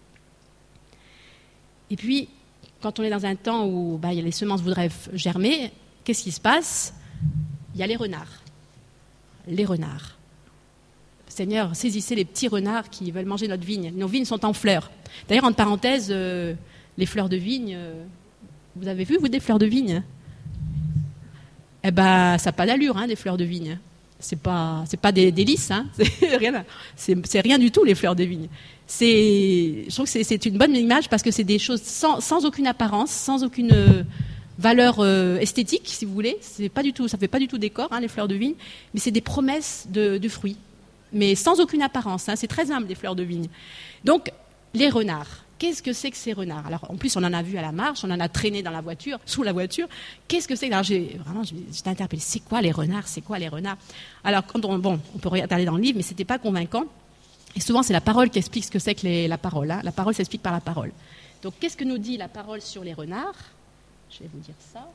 Et puis, quand on est dans un temps où les semences voudraient germer, qu'est-ce qui se passe ? Il y a les renards. Les renards. Seigneur, saisissez les petits renards qui veulent manger notre vigne. Nos vignes sont en fleurs. D'ailleurs, entre parenthèses, les fleurs de vigne, vous avez vu, vous, des fleurs de vigne ? Eh ben, ça n'a pas d'allure, des fleurs de vigne. C'est pas des lys, c'est rien du tout, les fleurs de vigne. Je trouve que c'est une bonne image parce que c'est des choses sans aucune apparence, sans aucune valeur esthétique, si vous voulez. Ça fait pas du tout décor, les fleurs de vigne, mais c'est des promesses de fruits, mais sans aucune apparence. C'est très humble, les fleurs de vigne. Donc, les renards. Qu'est-ce que c'est que ces renards ? Alors, en plus, on en a vu à la marche, on en a traîné dans la voiture, sous la voiture. Qu'est-ce que c'est ? Alors, j'étais interpellée. C'est quoi les renards ? Alors, on peut regarder dans le livre, mais c'était pas convaincant. Et souvent, c'est la parole qui explique ce que c'est que la parole. La parole s'explique par la parole. Donc, qu'est-ce que nous dit la parole sur les renards ? Je vais vous dire ça.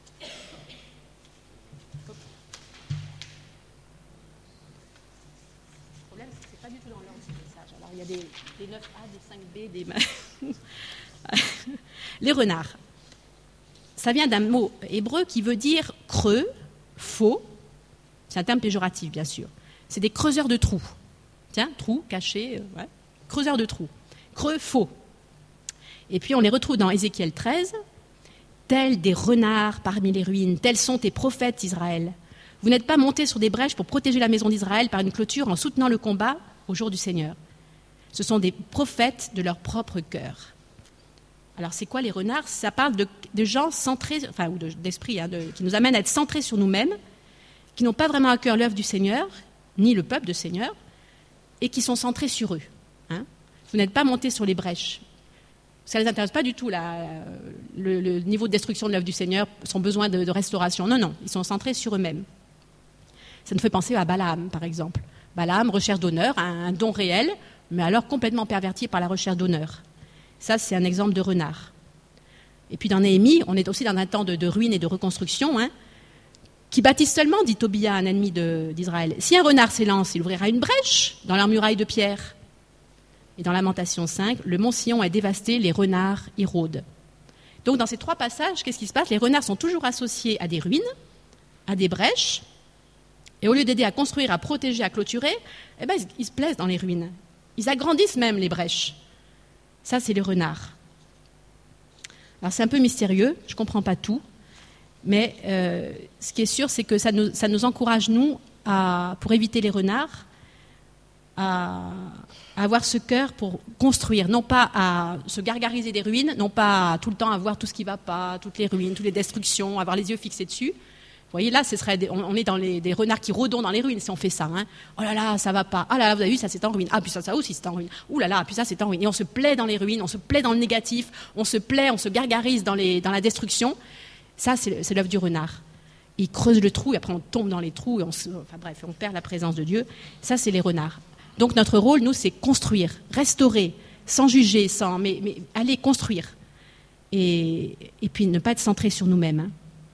Le problème, c'est que c'est pas du tout dans l'ordre ces messages. Alors, il y a des 9A, des 5B, Les renards. Ça vient d'un mot hébreu qui veut dire creux, faux. C'est un terme péjoratif, bien sûr. C'est des creuseurs de trous. Tiens, trous, cachés, creuseurs de trous. Creux, faux. Et puis on les retrouve dans Ézéchiel 13. Tels des renards parmi les ruines, tels sont tes prophètes, Israël. Vous n'êtes pas montés sur des brèches pour protéger la maison d'Israël par une clôture en soutenant le combat au jour du Seigneur. Ce sont des prophètes de leur propre cœur. Alors, c'est quoi les renards? Ça parle de gens centrés, ou d'esprit, qui nous amènent à être centrés sur nous-mêmes, qui n'ont pas vraiment à cœur l'œuvre du Seigneur, ni le peuple du Seigneur, et qui sont centrés sur eux. Vous n'êtes pas montés sur les brèches. Ça ne les intéresse pas du tout, le niveau de destruction de l'œuvre du Seigneur, son besoin de restauration. Non, ils sont centrés sur eux-mêmes. Ça nous fait penser à Balaam, par exemple. Balaam, recherche d'honneur, un don réel, mais alors complètement perverti par la recherche d'honneur. Ça, c'est un exemple de renard. Et puis dans Néhémie, on est aussi dans un temps de ruine et de reconstruction, qui bâtissent seulement, dit Tobia, un ennemi d'Israël. Si un renard s'élance, il ouvrira une brèche dans leurs murailles de pierre. Et dans Lamentation 5, le mont Sion est dévasté, les renards y rôdent. Donc dans ces trois passages, qu'est-ce qui se passe? Les renards sont toujours associés à des ruines, à des brèches, et au lieu d'aider à construire, à protéger, à clôturer, ils se plaisent dans les ruines. Ils agrandissent même les brèches. Ça, c'est les renards. Alors c'est un peu mystérieux, je ne comprends pas tout, mais ce qui est sûr, c'est que ça nous encourage, nous, pour éviter les renards, à avoir ce cœur pour construire, non pas à se gargariser des ruines, non pas à tout le temps à voir tout ce qui ne va pas, toutes les ruines, toutes les destructions, avoir les yeux fixés dessus. Vous voyez, là, on est dans des renards qui rôdent dans les ruines si on fait ça. Oh là là, ça ne va pas. Ah là là, vous avez vu, ça c'est en ruine. Ah, puis ça aussi c'est en ruine. Ouh là là, puis ça c'est en ruine. Et on se plaît dans les ruines, on se plaît dans le négatif, on se gargarise dans la destruction. Ça, c'est l'œuvre du renard. Il creuse le trou et après on tombe dans les trous et on perd la présence de Dieu. Ça, c'est les renards. Donc notre rôle, nous, c'est construire, restaurer, sans juger, mais aller construire. Et puis ne pas être centré sur nous-mêmes.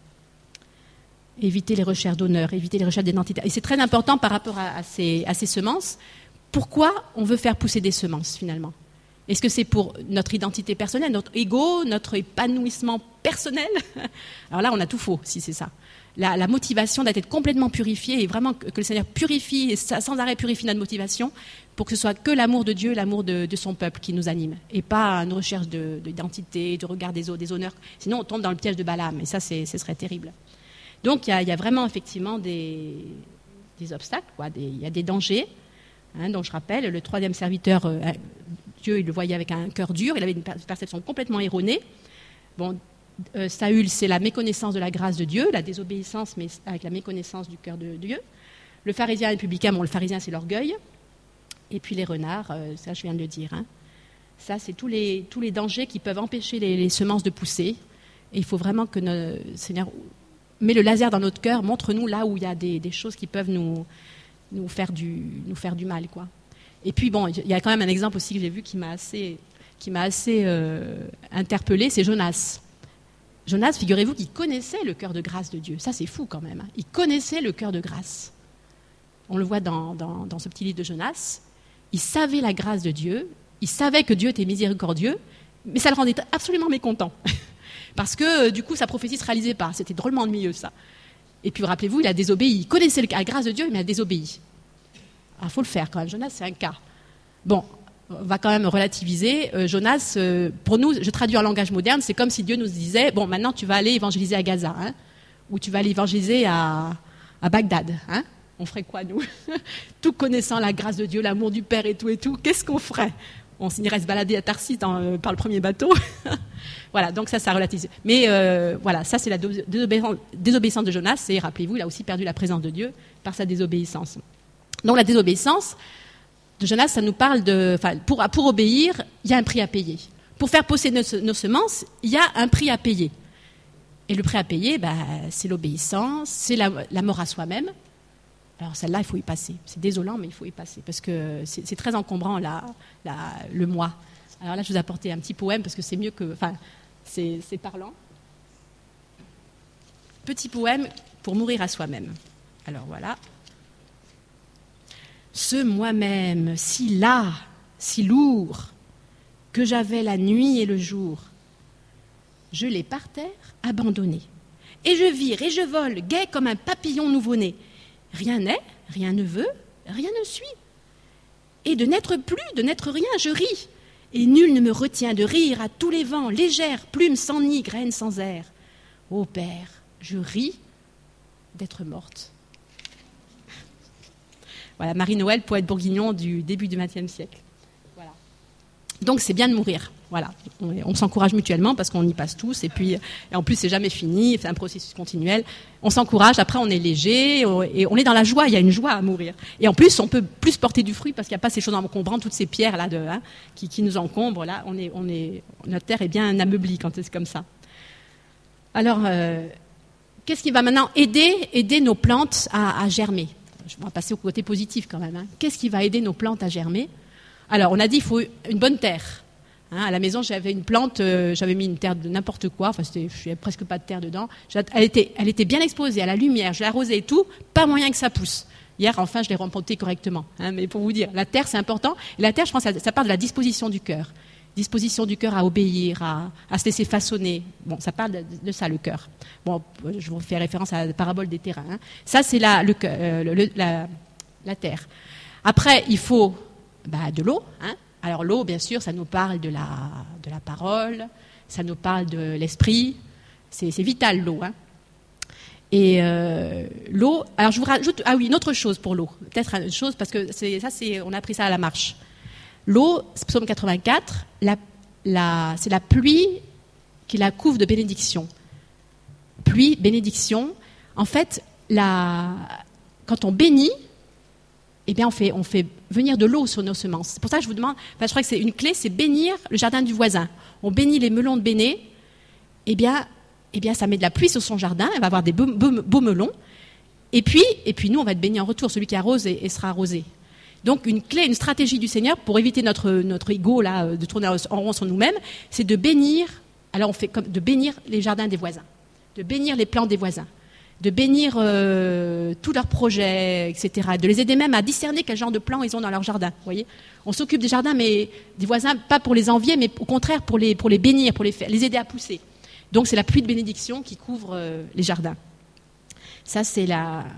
Éviter les recherches d'honneur, éviter les recherches d'identité. Et c'est très important par rapport à ces semences. Pourquoi on veut faire pousser des semences, finalement? Est-ce que c'est pour notre identité personnelle, notre ego, notre épanouissement personnel? Alors là, on a tout faux, si c'est ça. La motivation d'être complètement purifiée, et vraiment que le Seigneur purifie, et sans arrêt purifie notre motivation, pour que ce soit que l'amour de Dieu, l'amour de son peuple qui nous anime, et pas une recherche d'identité, de regard des autres, des honneurs. Sinon, on tombe dans le piège de Balaam, et ça, ce serait terrible. Donc, il y a vraiment, effectivement, des obstacles, il y a des dangers. Donc, je rappelle, le troisième serviteur, Dieu, il le voyait avec un cœur dur, il avait une perception complètement erronée. Bon, Saül, c'est la méconnaissance de la grâce de Dieu, la désobéissance, mais avec la méconnaissance du cœur de Dieu. Le pharisien et le publicain, le pharisien, c'est l'orgueil. Et puis les renards, ça, je viens de le dire. Ça, c'est tous les dangers qui peuvent empêcher les semences de pousser. Et il faut vraiment que le Seigneur met le laser dans notre cœur, montre-nous là où il y a des choses qui peuvent nous faire du mal, quoi. Et puis, bon, il y a quand même un exemple aussi que j'ai vu qui m'a assez interpellée, c'est Jonas. Jonas, figurez-vous qu'il connaissait le cœur de grâce de Dieu. Ça, c'est fou quand même. Il connaissait le cœur de grâce. On le voit dans ce petit livre de Jonas. Il savait la grâce de Dieu. Il savait que Dieu était miséricordieux, mais ça le rendait absolument mécontent. Parce que, du coup, sa prophétie ne se réalisait pas. C'était drôlement ennuyeux, ça. Et puis, rappelez-vous, il a désobéi. Il connaissait la grâce de Dieu, mais il a désobéi. Alors, il faut le faire quand même. Jonas, c'est un cas. Bon, on va quand même relativiser. Jonas, pour nous, je traduis en langage moderne, c'est comme si Dieu nous disait, bon, maintenant, tu vas aller évangéliser à Gaza, ou tu vas aller évangéliser à Bagdad. On ferait quoi, nous? Tout connaissant la grâce de Dieu, l'amour du Père et tout, qu'est-ce qu'on ferait? On irait se balader à Tarsis par le premier bateau. Voilà, donc ça relativise. Mais voilà, ça c'est la désobéissance de Jonas, et rappelez-vous, il a aussi perdu la présence de Dieu par sa désobéissance. Donc la désobéissance de Jonas, ça nous parle pour obéir, il y a un prix à payer. Pour faire pousser nos semences, il y a un prix à payer. Et le prix à payer, c'est l'obéissance, c'est la mort à soi-même. Alors celle-là, il faut y passer. C'est désolant, mais il faut y passer, parce que c'est très encombrant, le moi. Alors là, je vous ai apporté un petit poème, parce que c'est mieux que... Enfin, c'est parlant. Petit poème pour mourir à soi-même. Alors voilà. Ce moi-même, si las, si lourd, que j'avais la nuit et le jour, je l'ai par terre abandonné. Et je vire et je vole, gai comme un papillon nouveau-né. Rien n'est, rien ne veut, rien ne suit. Et de n'être plus, de n'être rien, je ris. Et nul ne me retient de rire à tous les vents, légère, plume sans nid, graine sans air. Ô Père, je ris d'être morte Voilà, Marie-Noël, poète bourguignon du début du XXe siècle. Voilà. Donc c'est bien de mourir. Voilà. On s'encourage mutuellement parce qu'on y passe tous. Et en plus, c'est jamais fini. C'est un processus continuel. On s'encourage. Après, on est léger et on est dans la joie. Il y a une joie à mourir. Et en plus, on peut plus porter du fruit parce qu'il n'y a pas ces choses encombrantes, toutes ces pierres là qui nous encombrent. Là, notre terre est bien ameublée quand c'est comme ça. Alors, qu'est-ce qui va maintenant aider nos plantes à germer ? On va passer au côté positif quand même. Qu'est-ce qui va aider nos plantes à germer ? Alors, on a dit qu'il faut une bonne terre. À la maison, j'avais une plante, j'avais mis une terre de n'importe quoi, je n'avais presque pas de terre dedans. Elle était bien exposée à la lumière, je l'arrosais et tout, pas moyen que ça pousse. Hier, enfin, je l'ai remontée correctement. Mais pour vous dire, la terre, c'est important. Et la terre, je pense, ça part de la disposition du cœur. Disposition du cœur à obéir, à se laisser façonner. Bon, ça parle de ça, le cœur. Bon, je vous fais référence à la parabole des terrains. Ça, c'est la terre. Après, il faut de l'eau. Alors l'eau, bien sûr, ça nous parle de la parole, ça nous parle de l'esprit. C'est vital, l'eau. Et l'eau... Alors je vous rajoute... Ah oui, une autre chose pour l'eau. Peut-être une chose, parce que on a appris ça à la marche. L'eau, psaume 84, c'est la pluie qui la couvre de bénédiction. Pluie, bénédiction. En fait, quand on bénit, eh bien, on fait venir de l'eau sur nos semences. C'est pour ça que je vous demande, je crois que c'est une clé, c'est bénir le jardin du voisin. On bénit les melons de Béné, eh bien, ça met de la pluie sur son jardin, elle va avoir des beaux melons, et puis nous, on va être bénis en retour, celui qui arrose et sera arrosé. Donc, une clé, une stratégie du Seigneur pour éviter notre ego, là, de tourner en rond sur nous-mêmes, c'est de bénir, alors on fait comme de bénir les jardins des voisins, de bénir les plantes des voisins, de bénir tous leurs projets, etc. De les aider même à discerner quel genre de plants ils ont dans leur jardin. Vous voyez, on s'occupe des jardins, mais des voisins, pas pour les envier, mais au contraire pour les bénir, pour les aider à pousser. Donc c'est la pluie de bénédiction qui couvre les jardins. Ça c'est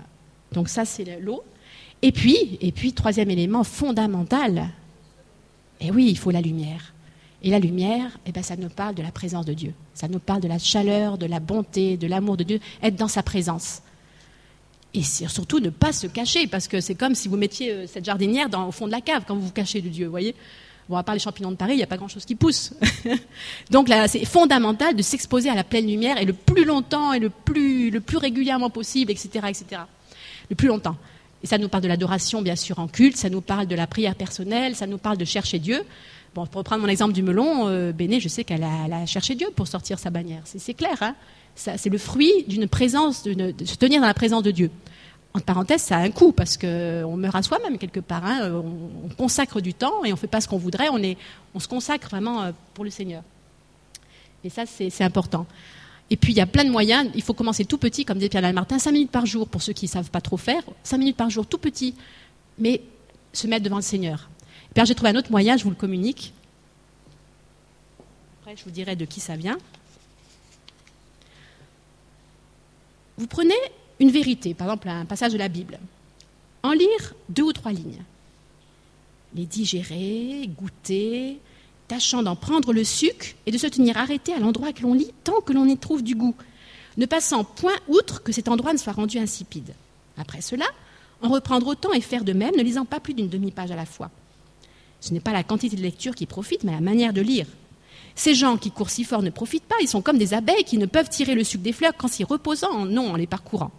l'eau. Et puis troisième élément fondamental. Et oui, il faut la lumière. Et la lumière, ça nous parle de la présence de Dieu. Ça nous parle de la chaleur, de la bonté, de l'amour de Dieu, être dans sa présence. Et surtout ne pas se cacher, parce que c'est comme si vous mettiez cette jardinière au fond de la cave quand vous vous cachez de Dieu, vous voyez. Bon, à part les champignons de Paris, il n'y a pas grand-chose qui pousse. Donc là, c'est fondamental de s'exposer à la pleine lumière, et le plus longtemps, et le plus régulièrement possible, etc., etc. Le plus longtemps. Et ça nous parle de l'adoration, bien sûr, en culte, ça nous parle de la prière personnelle, ça nous parle de chercher Dieu. Bon, pour reprendre mon exemple du melon, Béné, je sais qu'elle a cherché Dieu pour sortir sa bannière. C'est clair, c'est le fruit d'une présence, de se tenir dans la présence de Dieu. En parenthèse, ça a un coût, parce qu'on meurt à soi-même quelque part. On consacre du temps et on ne fait pas ce qu'on voudrait, on se consacre vraiment pour le Seigneur. Et ça, c'est important. Et puis, il y a plein de moyens. Il faut commencer tout petit, comme disait Pierre Martin, 5 minutes par jour, pour ceux qui ne savent pas trop faire. 5 minutes par jour, tout petit, mais se mettre devant le Seigneur. Et puis, j'ai trouvé un autre moyen, je vous le communique. Après, je vous dirai de qui ça vient. Vous prenez une vérité, par exemple un passage de la Bible, en lire 2 ou 3 lignes. Les digérer, goûter, tâchant d'en prendre le suc et de se tenir arrêté à l'endroit que l'on lit tant que l'on y trouve du goût, ne passant point outre que cet endroit ne soit rendu insipide. Après cela, en reprendre autant et faire de même, ne lisant pas plus d'une demi-page à la fois. Ce n'est pas la quantité de lecture qui profite, mais la manière de lire. Ces gens qui courent si fort ne profitent pas, ils sont comme des abeilles qui ne peuvent tirer le sucre des fleurs qu'en s'y reposant, non, en les parcourant.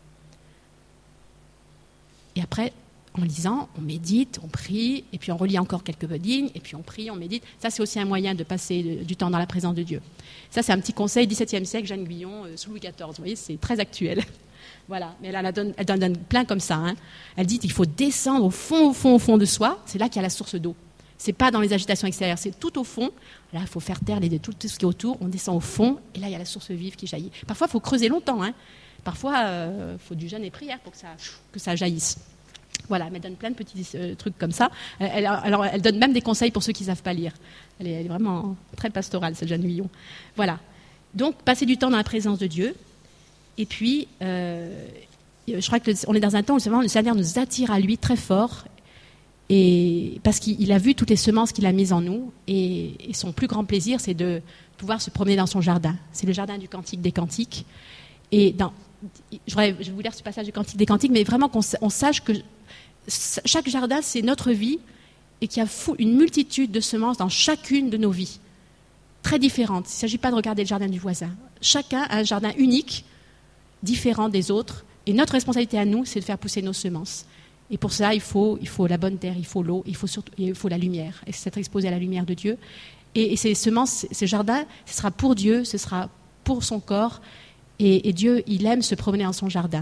Et après, en lisant, on médite, on prie, et puis on relit encore quelques lignes, et puis on prie, on médite. Ça, c'est aussi un moyen de passer du temps dans la présence de Dieu. Ça, c'est un petit conseil, 17e siècle, Jeanne Guyon, sous Louis XIV. Vous voyez, c'est très actuel. Voilà, mais elle donne plein comme ça. Elle dit qu'il faut descendre au fond de soi. C'est là qu'il y a la source d'eau. C'est pas dans les agitations extérieures, c'est tout au fond. Là, il faut faire taire tout ce qui est autour. On descend au fond, et là, il y a la source vive qui jaillit. Parfois, il faut creuser longtemps. Parfois, il faut du jeûne et prière pour que ça jaillisse. Voilà, mais elle donne plein de petits trucs comme ça. Elle donne même des conseils pour ceux qui ne savent pas lire. Elle est vraiment très pastorale, cette Jeanne Guyon. Voilà. Donc, passer du temps dans la présence de Dieu. Et puis, je crois qu'on est dans un temps où le Seigneur nous attire à lui très fort. Et parce qu'il a vu toutes les semences qu'il a mises en nous. Et son plus grand plaisir, c'est de pouvoir se promener dans son jardin. C'est le jardin du Cantique des Cantiques. Et je vais vous lire ce passage du Cantique des Cantiques, mais vraiment qu'on sache que chaque jardin, c'est notre vie et qu'il y a une multitude de semences dans chacune de nos vies, très différentes. Il ne s'agit pas de regarder le jardin du voisin. Chacun a un jardin unique, différent des autres. Et notre responsabilité à nous, c'est de faire pousser nos semences. Et pour ça, il faut la bonne terre, il faut l'eau, il faut la lumière. Et c'est être exposé à la lumière de Dieu. Et ces semences, ces jardins, ce sera pour Dieu, ce sera pour son corps. Et Dieu, il aime se promener dans son jardin.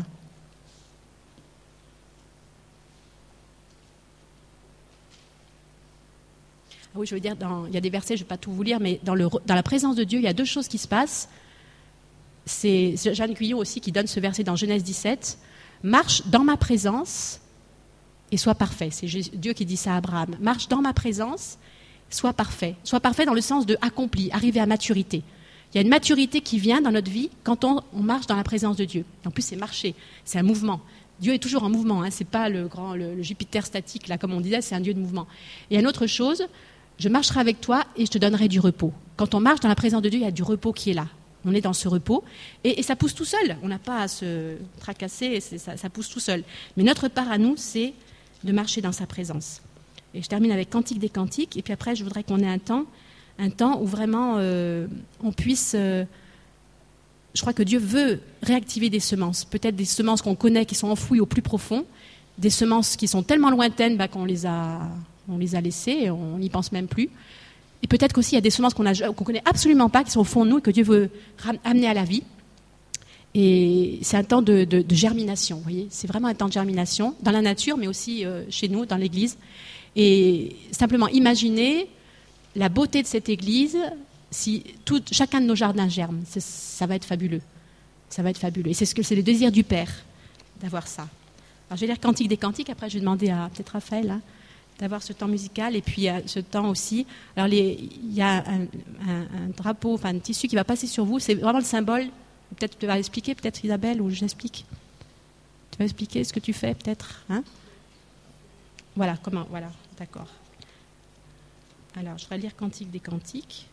Ah oui, je veux dire, il y a des versets, je ne vais pas tout vous lire, mais dans la présence de Dieu, il y a 2 choses qui se passent. C'est Jeanne Guyon aussi qui donne ce verset dans Genèse 17. « Marche dans ma présence et sois parfait ». C'est Dieu qui dit ça à Abraham. « Marche dans ma présence, sois parfait ». Sois parfait dans le sens de accompli, arriver à maturité. Il y a une maturité qui vient dans notre vie quand on marche dans la présence de Dieu. En plus, c'est marcher, c'est un mouvement. Dieu est toujours en mouvement, hein. Ce n'est pas le Jupiter statique, là, comme on disait, c'est un Dieu de mouvement. Et il y a une autre chose, je marcherai avec toi et je te donnerai du repos. Quand on marche dans la présence de Dieu, il y a du repos qui est là. On est dans ce repos et ça pousse tout seul. On n'a pas à se tracasser, ça pousse tout seul. Mais notre part à nous, c'est de marcher dans sa présence. Et je termine avec Cantique des Cantiques. Et puis après, je voudrais qu'on ait un temps où vraiment on puisse... je crois que Dieu veut réactiver des semences. Peut-être des semences qu'on connaît, qui sont enfouies au plus profond. Des semences qui sont tellement lointaines qu'on les a laissées, on n'y pense même plus. Et peut-être qu'aussi, il y a des semences qu'on connaît absolument pas, qui sont au fond de nous et que Dieu veut amener à la vie. Et c'est un temps de germination, vous voyez. C'est vraiment un temps de germination, dans la nature, mais aussi chez nous, dans l'Église. Et simplement imaginer la beauté de cette Église, si chacun de nos jardins germe. Ça va être fabuleux. Ça va être fabuleux. Et c'est le désir du Père, d'avoir ça. Alors, je vais lire Cantique des Cantiques, après je vais demander à peut-être Raphaël, hein, d'avoir ce temps musical et puis ce temps aussi. Alors il y a un drapeau, enfin un tissu qui va passer sur vous. C'est vraiment le symbole. Peut-être tu vas expliquer, peut-être Isabelle, ou j'explique. Tu vas expliquer ce que tu fais, peut-être, hein? Voilà, comment? Voilà, d'accord. Alors je vais lire Cantique des Cantiques.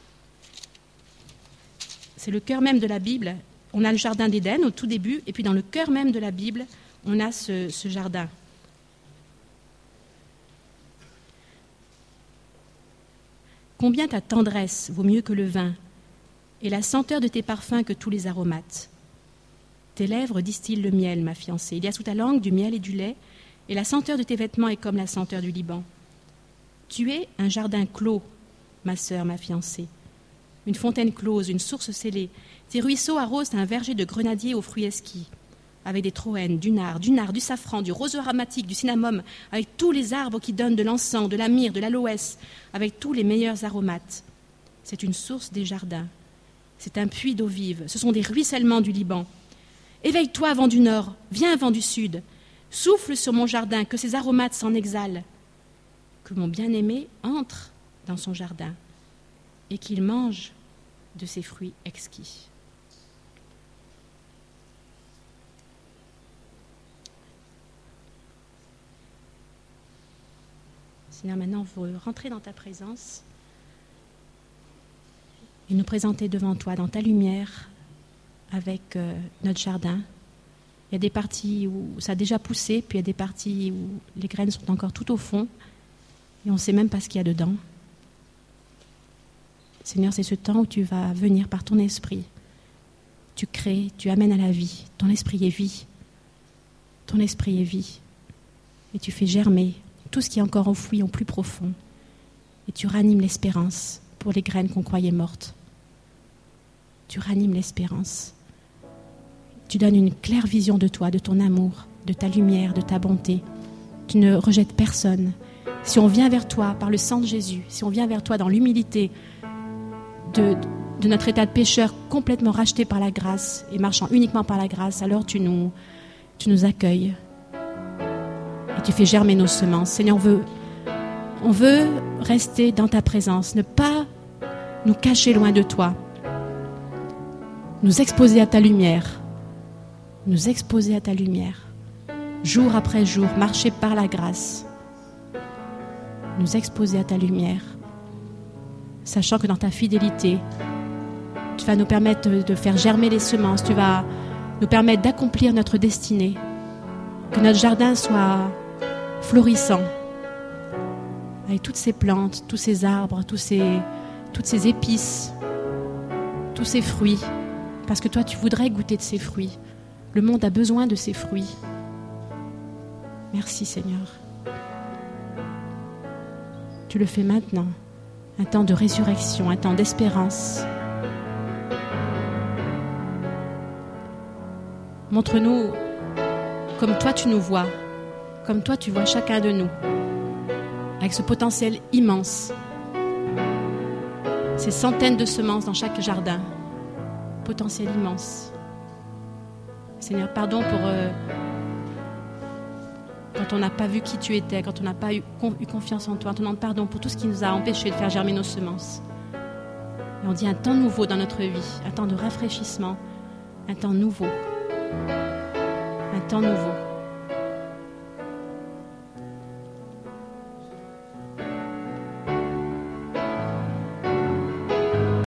C'est le cœur même de la Bible. On a le jardin d'Éden au tout début, et puis dans le cœur même de la Bible, on a ce jardin. Combien ta tendresse vaut mieux que le vin, et la senteur de tes parfums que tous les aromates. Tes lèvres distillent le miel, ma fiancée. Il y a sous ta langue du miel et du lait, et la senteur de tes vêtements est comme la senteur du Liban. Tu es un jardin clos, ma sœur, ma fiancée. Une fontaine close, une source scellée. Tes ruisseaux arrosent un verger de grenadiers aux fruits esquis, avec des troènes, du nard, du safran, du roseau aromatique, du cinnamome, avec tous les arbres qui donnent de l'encens, de la myrrhe, de l'aloès, avec tous les meilleurs aromates. C'est une source des jardins. C'est un puits d'eau vive. Ce sont des ruissellements du Liban. Éveille-toi, vent du nord, viens, vent du sud. Souffle sur mon jardin, que ses aromates s'en exhalent. Que mon bien-aimé entre dans son jardin et qu'il mange de ses fruits exquis. Seigneur, maintenant, on veut rentrer dans ta présence et nous présenter devant toi, dans ta lumière, avec notre jardin. Il y a des parties où ça a déjà poussé, puis il y a des parties où les graines sont encore tout au fond et on ne sait même pas ce qu'il y a dedans. Seigneur, c'est ce temps où tu vas venir par ton esprit. Tu crées, tu amènes à la vie. Ton esprit est vie. Ton esprit est vie. Et tu fais germer tout ce qui est encore enfoui au plus profond. Et tu ranimes l'espérance pour les graines qu'on croyait mortes. Tu ranimes l'espérance. Tu donnes une claire vision de toi, de ton amour, de ta lumière, de ta bonté. Tu ne rejettes personne. Si on vient vers toi par le sang de Jésus, si on vient vers toi dans l'humilité de notre état de pécheur complètement racheté par la grâce et marchant uniquement par la grâce, alors tu nous accueilles et tu fais germer nos semences. Seigneur, on veut rester dans ta présence, ne pas nous cacher loin de toi, nous exposer à ta lumière, jour après jour, marcher par la grâce, nous exposer à ta lumière, sachant que dans ta fidélité, tu vas nous permettre de faire germer les semences, tu vas nous permettre d'accomplir notre destinée, que notre jardin soit florissant, avec toutes ces plantes, tous ces arbres, toutes ces épices, tous ces fruits, parce que toi tu voudrais goûter de ces fruits. Le monde a besoin de ces fruits. Merci Seigneur. Tu le fais maintenant, un temps de résurrection, un temps d'espérance. Montre-nous comme toi tu nous vois, comme toi tu vois chacun de nous, avec ce potentiel immense, ces centaines de semences dans chaque jardin, potentiel immense. Seigneur, pardon pour quand on n'a pas vu qui tu étais, quand on n'a pas eu confiance en toi. On te demande pardon pour tout ce qui nous a empêchés de faire germer nos semences. Et on dit un temps nouveau dans notre vie, un temps de rafraîchissement, un temps nouveau. Un temps nouveau.